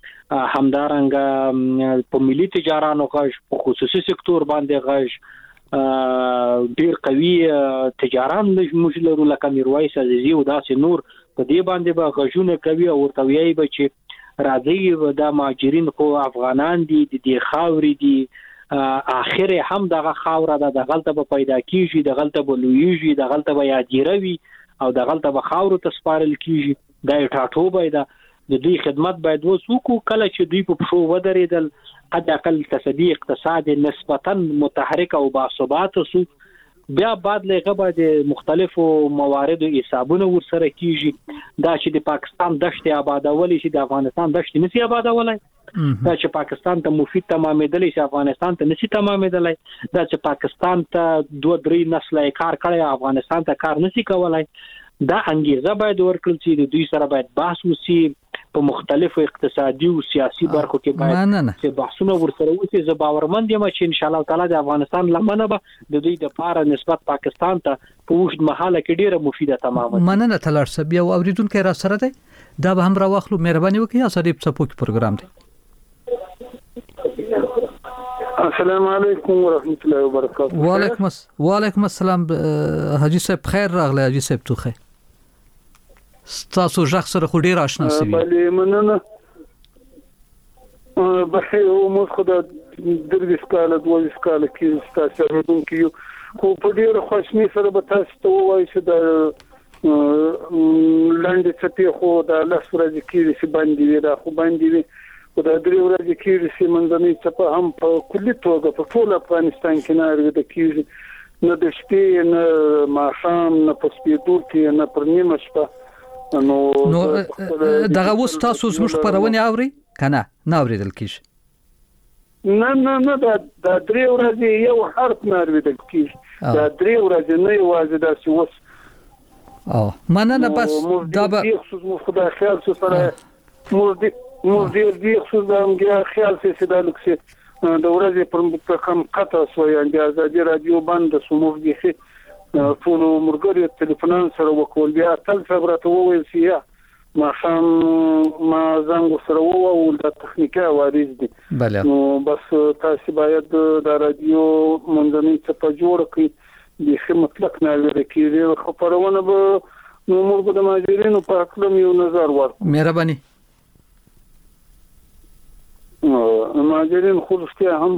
E: همدارنګه په ملي تجارانو غږ په خصوصي سکتور باندې غږ ډیر قوي تجاران مشلرو لکه میرویس عزیزي او داسې نور په دې باندې به غږونه کوي او ورتویي به چې راځي د مهاجرین خو افغانان دي د دې خاورې دي اخر هم دغه خاوره د غلطه به پیدا کیږي د غلطه به لویږي د غلطه به یادیروي او د غلطه به خاورو ته سپارل کیږي دا ټاټو به د دوی خدمت باید وسوکو کله چې دوی په پښو ودرېدل حد اقل تصدی اقتصاد نسبتا متحرک او باثبات سو بیا بعد لغه باید مختلفو موارد او حسابونه ورسره کیږي دا چې د پاکستان دشت آبادول شي د افغانستان دشت نسی آبادولای دا چې پاکستان ته مفید تمامېدلی شي افغانستان ته نسی تمامېدلی دا چې پاکستان ته دوه درې نسله کار کړی افغانستان ته کار نسی کولای دا انګیزه باید ورکړل شي د دوی سره باید بحث وشي په مختلفو اقتصادي او سیاسي برخو کې باید چې بحثونه ورسره وشي زه باورمند یم چې ان شاء الله تعالی د افغانستان لمنه به د دوی د لپاره نسبت پاکستان ته په وښت مرحله کې ډیره مفیده تمامه
A: مننه تلار صاحب یو اوریدونکو را سره دی دا به هم را واخلو مهرباني وکړئ اسری په سپوک پروګرام دی
I: السلام علیکم ورحمت الله وبرکاته
A: وعلیکم وعلیکم السلام حاجی صاحب خیر راغلی حاجی صاحب توخه تاسو ځخ سره خو ډیر آشنا سوي
I: بلې مننه به یو مو خدای درې سکاله دوه سکاله کې تاسو ورودونکو خو په ډیر خوشنی سره به تاسو ته وایي چې د لاندې چپی خو د لاس ورځې کې چې باندې وي دا خو باندې وي او د درې ورځې کې چې منځنۍ چپه هم په کلي توګه په ټول افغانستان کې نه لري د کیږي نه د شپې نه ماښام نه په سپېدو کې نه پر نیمه شپه نو
A: دغه وس تاسو زموږ پرونه اوري کنه نه اوریدل کیږي
I: نه نه نه دا د درې ورځې یو حرف نه اوریدل کیږي دا درې ورځې نه یوازې دا څه وس
A: او مننه بس دا به
I: خصوص مو خدای خیال څه سره مو دې مو دې دې خصوص دا موږ خیال څه دا لکه د ورځې پر کم قطع سو یا د ازادي رادیو باندې سمو دي فونو مرګري ټلیفون سره وکول بیا تل صبر ته وویل سی یا ما شام ما زنګ سره وو د تخنیکي وارد دي نو بس تاسو باید د رادیو منځنۍ څخه جوړ کړئ د خې مطلق نه لري کېږي خو پرونه به نو موږ د ماجرینو په خپل یو نظر ورکړو
A: مهرباني
I: مهاجرین خو رښتیا هم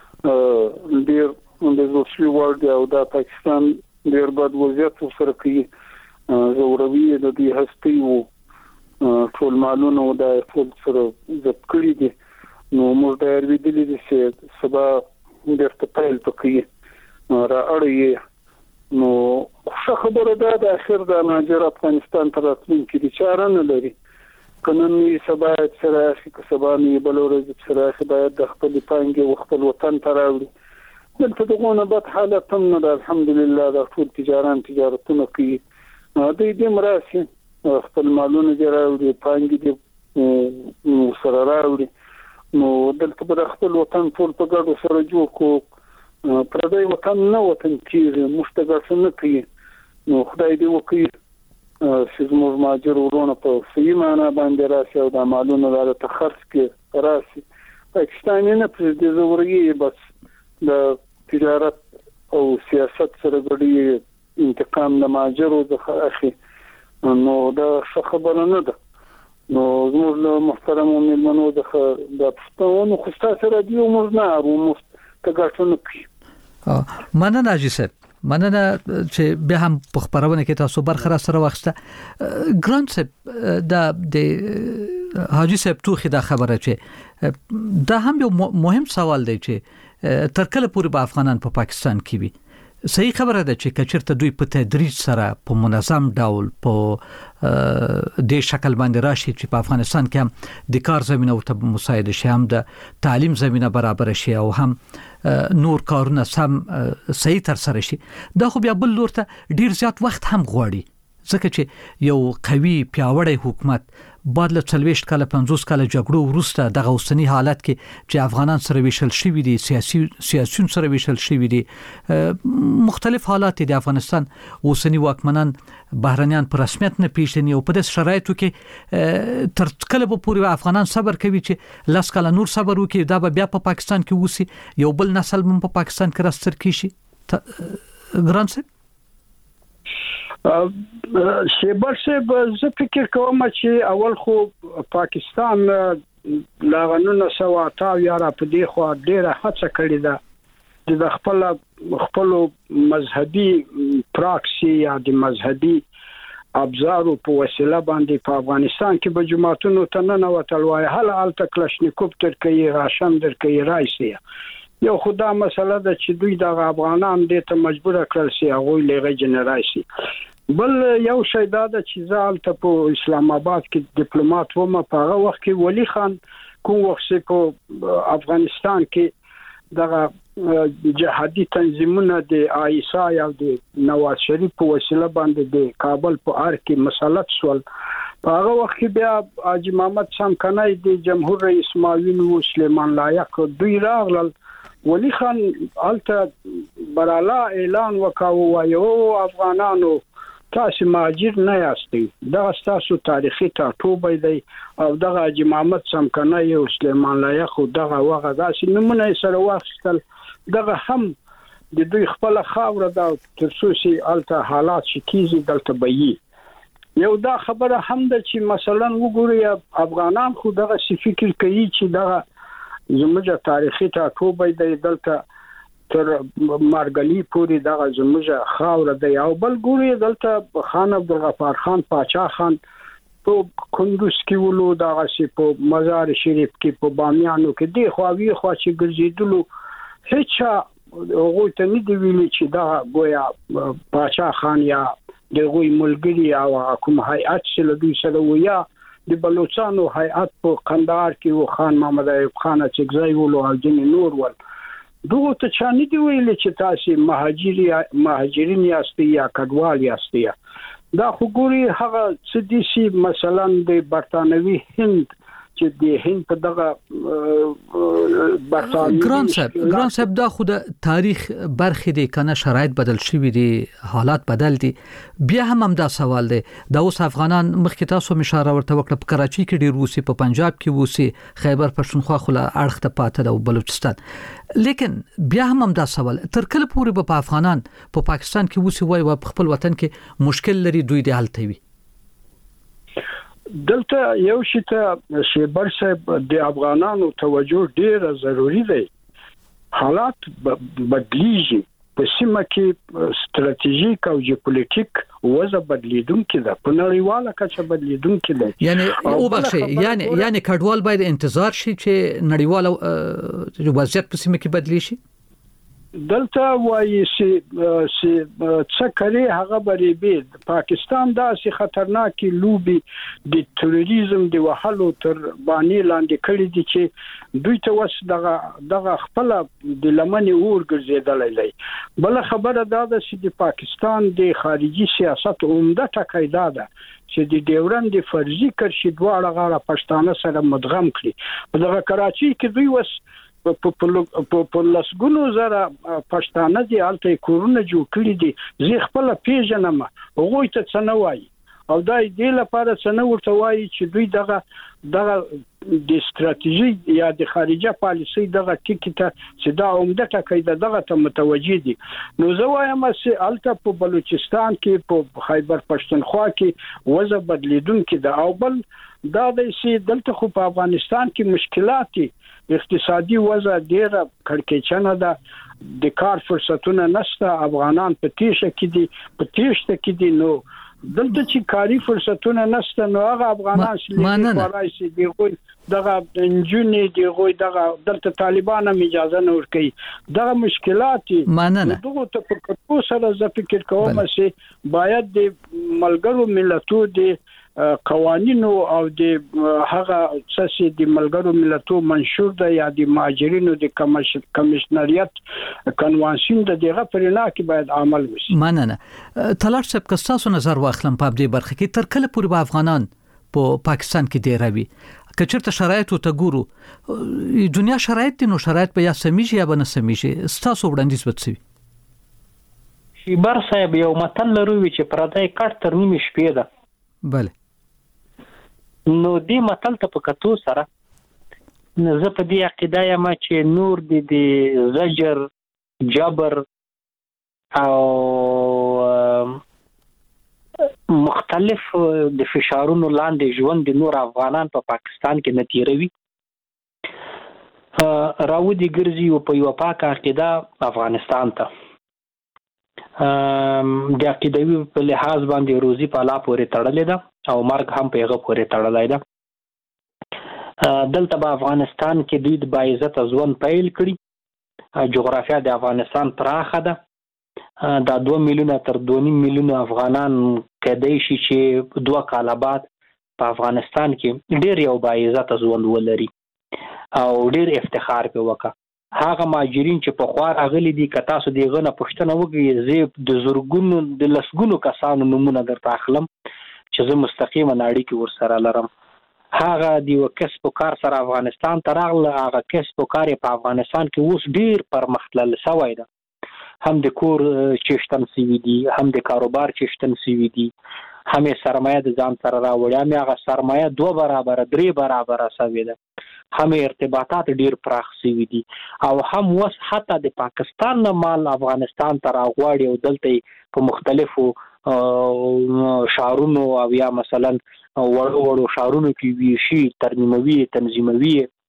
I: ډیر د زوسي ورډ او د پاکستان ډیر بد وضعیت سره کوي زوروي د دې هستي وو ټول مالونه د ټول سره ضبط کړی دي نو موږ د اړ ویلي دي چې سبا ډیر ته پیل پکې را اړي نو څه خبره ده د اخر د مهاجر افغانستان تر راتلونکي دي چاره نه لري قانوني سبا سره چې سبا نه بلورځ سره چې باید د خپل پانګي او خپل وطن ته راوړي دلته دغه بد حالت هم نه الحمدلله د ټول تجاران تجارتونه کوي د دې مراسي خپل مالونه جوړوي پانګي دې سره راوړي نو دلته په خپل وطن ټول په ګډو سره جوړ کو پردی وطن نه وطن کیږي مشتګر نه کوي نو خدای دې وکړي چې زموږ مهاجر ورونه په صحیح معنا باندې راشي او د مالونو د تخرج کې راشي پاکستان نه پر دې ضروري بس د تجارت او سیاست سره ګډي انتقام د مهاجرو د اخی نو دا خبره نه ده نو زموږ محترم مېلمنو د د پښتون خو تاسو رادیو موږ نه او موږ تګاټونه کوي
A: مننه حاجی صاحب مننه چې به هم په خبرونه کې تاسو برخه سره واخسته ګران صاحب دا د حاجی صاحب توخي دا خبره چې دا هم یو مهم سوال دی چې تر کله پورې به افغانان په پا پاکستان کې وي صحیح خبره ده چې کچرته دوی په تدریج سره په منظم ډول په د شکل باندې راشي چې په افغانستان کې هم د کار زمينه او ته مساعده شي هم د تعلیم زمينه برابر شي او هم نور کارونه سم صحیح تر سره شي دا خو بیا بل لور ته ډیر زیات وخت هم غواړي ځکه چې یو قوي پیاوړی حکومت بعد له څلويشت کاله پنځوس کاله جګړو وروسته د اوسنی حالت کې چې افغانان سره ویشل شوی دي سیاسي سیاسيون سره ویشل شوی دي مختلف حالات د افغانستان اوسنی واکمنان بهرنیان په رسمیت نه پیژني او په دې شرایطو کې تر کله به پوری افغانان صبر کوي چې لاس کاله نور صبر وکړي دا به بیا په پاکستان کې وسی یو بل نسل هم په پاکستان کې راستر کیږي ګران صاحب
D: شیبر صاحب زه فکر کوم چې اول خو پاکستان لا غنونه سوا تا یاره په دی خو ډیره هڅه کړې ده د خپل خپل مذهبي پراکسي یا د مذهبي ابزارو په وسیله باندې په افغانستان کې به جماعتونو ته نه وتل وای هل ال تکلشنیکوب تر کې راشن در کې رایسي یو خدا مسله ده چې دوی د افغانان د ته مجبور کړل سي هغه لغه جنراسي بل یو شی دا د چې ځال ته په اسلام آباد کې ډیپلوماټ و ما په هغه وخت کې ولی خان کوم وخت په افغانستان کې دغه جهادي تنظیمونه د آیسا یا د نواز شریف په وسیله باندې د کابل په ار کې مسلط شول په هغه وخت کې بیا حاجی محمد سام کنای د جمهور رئیس معاون و سلیمان لایق دوی راغلل ولی خان الته برالا اعلان وکاو وایو افغانانو تاسو مهاجر نه یاستئ دا تاسو تاریخي ټاټوبه دی او دغه حاجی محمد سم کنه یو سلیمان لایق خو دغه وغه داسې نمونه سره واخستل دغه هم د دوی خپل خاور دا ترڅو الته حالات شي کیږي دلته بي یو دا خبره هم ده چې مثلا وګورئ افغانان خو دغه فکر کوي چې دغه زموږه تاریخي ټاټوبه دی دلته تر مارګلی پوری دغه زموږه خاور دی او بل ګوري دلته خان عبدالغفار خان پاچا خان په کندوز کې ولو دغه سی په مزار شریف کې په بامیانو کې دی خواوی خوا چې ګرځیدلو هیڅ هغه ته نه دی ویلي چې دا گویا پاچا خان یا دغه ملګری او کوم هیئت سره دوی سره ویا د بلوچستان هیئت په قندهار کې و خان محمد ایوب خان چې ځای ولو او جن نور ول دوه ته چانه دی ویل چې تاسو مهاجری مهاجرین یاستئ یا کډوال یاستئ دا خو ګوري هغه څه دي چې مثلا د برتانوي هند چې د هند په دغه برتانوي
A: ګران صاحب ګران صاحب دا خو د تاریخ برخه دي کنه شرایط بدل شوي دي حالات بدل دي بیا هم هم دا سوال دی دا اوس افغانان مخکې تاسو اشاره ورته وکړه په کراچي کې ډیر وسی په پنجاب کې وسی خیبر پښتونخوا خو لا اړخ ته پاتې او بلوچستان لیکن بیا هم هم دا سوال تر کله پورې په افغانان په پا پاکستان کې وسی وای او په خپل وطن کې مشکل لري دوی د حل توي
D: دلته یو شی ته شیبر صاحب د افغانانو توجه ډیره ضروری دی. حالات بدلیږي په سیمه کې، ستراتیژیک او جیوپولیټیک وضع بدلیدونکې ده، په نړیواله کچه بدلیدونکې ده.
A: یعنی او بخښي یعنی یعنی کډوال باید انتظار شي چې نړیواله وضعیت په سیمه کې بدلی شي.
D: دلته وایي چې چې څه کوي هغه بری به پاکستان داسې خطرناکي لوبي د تروریزم د وحلو تر باندې لاندې کړی دي چې دوی ته وس دغه دغه خپل د لمنې اور ګرځیدلای دی. بل خبره دا ده چې د پاکستان د خارجي سیاست عمده ټکی دا ده چې د ډیورند فرضي کرشي دواړه غاړه پښتانه سره مدغم کړي. په دغه کراچي کې دوی وس په په لسګونو زره پښتانه دي الته کورونه جوړ کړی دي. زه خپل پیژنم هغه ته څه نه وایي او دا دې لپاره څه نه ورته وایي چې دوی دغه دغه د ستراتیژي یا د خارجه پالیسي دغه ټکی ته چې دا عمده ټکی دغه ته متوجي دي. نو زه وایم چې الته په بلوچستان کې په خیبر پښتونخوا کې وضع بدلیدونکې ده. او بل دا د سي دلته خو په افغانستان کې مشکلات اقتصادي وضع ډیره کړکېچنه ده، د کار فرصتونه نشته، افغانان په تیشه کې دي په تیشته کې دي. نو دلته چې کاری فرصتونه نشته نو هغه افغانان چې ورای سي دیغوی دغه انجونی دیغوی دغه دلته طالبان هم اجازه نه ورکوي. دغه مشکلات دغه ته په کتو سره زه فکر کوم چې باید د ملګرو ملتو د قوانینو او د هغه اساسي د ملګرو ملتو منشور ده یا د مهاجرینو د کمشنریت کنوانسیون د دغه پرنا کې باید عمل وشي.
A: مننه. تلاش صاحب که تاسو نظر واخلم په دې برخه کې تر کله پورې به افغانان په پاکستان کې دی راوي که چېرته شرایط ته ګورو دنیا شرایط دي نو شرایط به یا سميږي یا به نه سميږي. تاسو وړاندیز وڅوي.
E: شیبر صاحب یو متل لري چې پردای کټ تر نیمه شپې ده.
A: بله.
E: نو دې متل ته په کتو سره زه په دې عقیده یم چې نور د زجر جبر او مختلف د فشارونو لاندې ژوند د نور افغانان په پاکستان کې نه تیروي. راودي ګرځي او په یو پاک عقیده افغانستان ته د عقیدوي په لحاظ باندې روزي په لا پورې تړلې ده او مرګ هم په هغه پورې تړلای ده. دلته په افغانستان کې دوی د باعزت ژوند پیل کړي. جغرافیا د افغانستان پراخه ده. دا دوه میلیونه تر دوه نیم میلیونه افغانان کېدای شي چې دوه کاله بعد په افغانستان کې ډېر یو باعزت ژوند ولري او ډېر افتخار په وکړي. هغه مهاجرین چې په خوا راغلي دي که تاسو دغه نه پوښتنه وکړئ زه د زورګونو د لسګونو کسانو نومونه درته اخلم چې زه مستقیمه اړیکې ورسره لرم. هغه د یو کسب و کار سره افغانستان ته راغله، هغه کسب و کار په افغانستان کې اوس ډیر پرمختللی شوی ده. هم د کور چشتن سوي دي، هم د کاروبار چشتن سوي دي، هم سرمایه د ځان سره راوړي، هم هغه سرمایه دوه برابر درې برابر شوی ده، هم ارتباطات ډیر پراخ شوي دي او هم وس حتی د پاکستان نه مال افغانستان ته راغواړي او دلته په مختلفو شهرونو او یا مثلا وړو وړو شهرونو کې ویشي ترمیموي تنظیموي.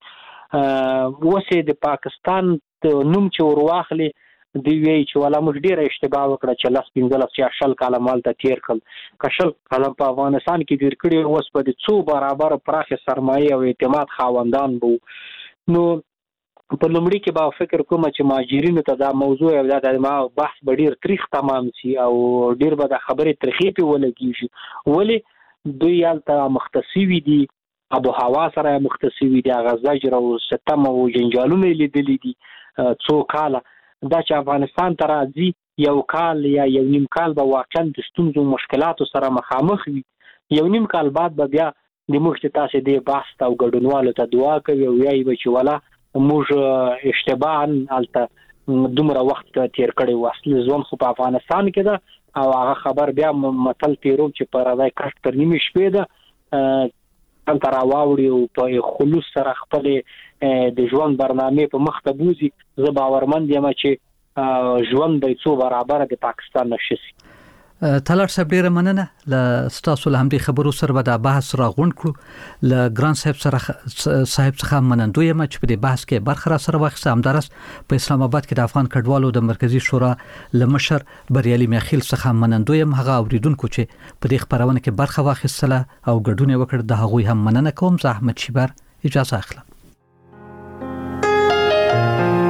E: وسه د پاکستان نوم چې ورواخلي دی وی چې ولا موږ ډیره اشتباه وکړه چې لاس پنځلس یا شل کاله مال ته تیر کړ. کشل کاله په افغانستان کې تیر کړي اوس په دې څو برابر پراخ سرمایه او اعتماد خاوندان بو. نو په لومړي کې به فکر کوم چې مهاجرینو ته دا موضوع او دا د ما بحث به ډیر تاریخ تمام شي او ډیر به د خبرې تاریخي په ولګي ولی دوی یالته مختصوي دي، ابو هوا سره مختصوي دي، غزاجر او ستم او جنجالونه لیدلې دي څو کاله. دا چې افغانستان ته راځي یو کال یا یو نیم کال به واقعا د ستونزو مشکلاتو سره مخامخ وي، یو نیم کال بعد به بیا د موږ تاسو د بحث او ګډونوالو ته دعا کوي او یای به چې ولا موږ اشتباها الته دومره وخت تیر کړی واسل ځوان خو په افغانستان کې ده او هغه خبر بیا متل تیرو چې پر راځي کټ تر نیمه شپې ده ان تر واوړي او په خلوص سره خپل د ژوند برنامه په مخ ته بوزي. زه باورمند یم چې ژوند د څو برابر د پاکستان نشي.
A: تلار صاحب ډیره مننه ل ستاسو له همدې خبرو سره به دا بحث را غونډ کړو ل ګران صاحب سره صاحب څخه منندوی یم چې په دې بحث کې برخه را سره واخیسته. همدارس په اسلام آباد کې د افغان کډوالو د مرکزی شورا لمشر بریالي میخیل څخه منندوی یم. هغه اوریدونکو چې په دې خبرونه کې برخه واخیستله او ګډون وکړ د هغوی هم مننه کوم. زه احمد شیبر اجازه اخلم.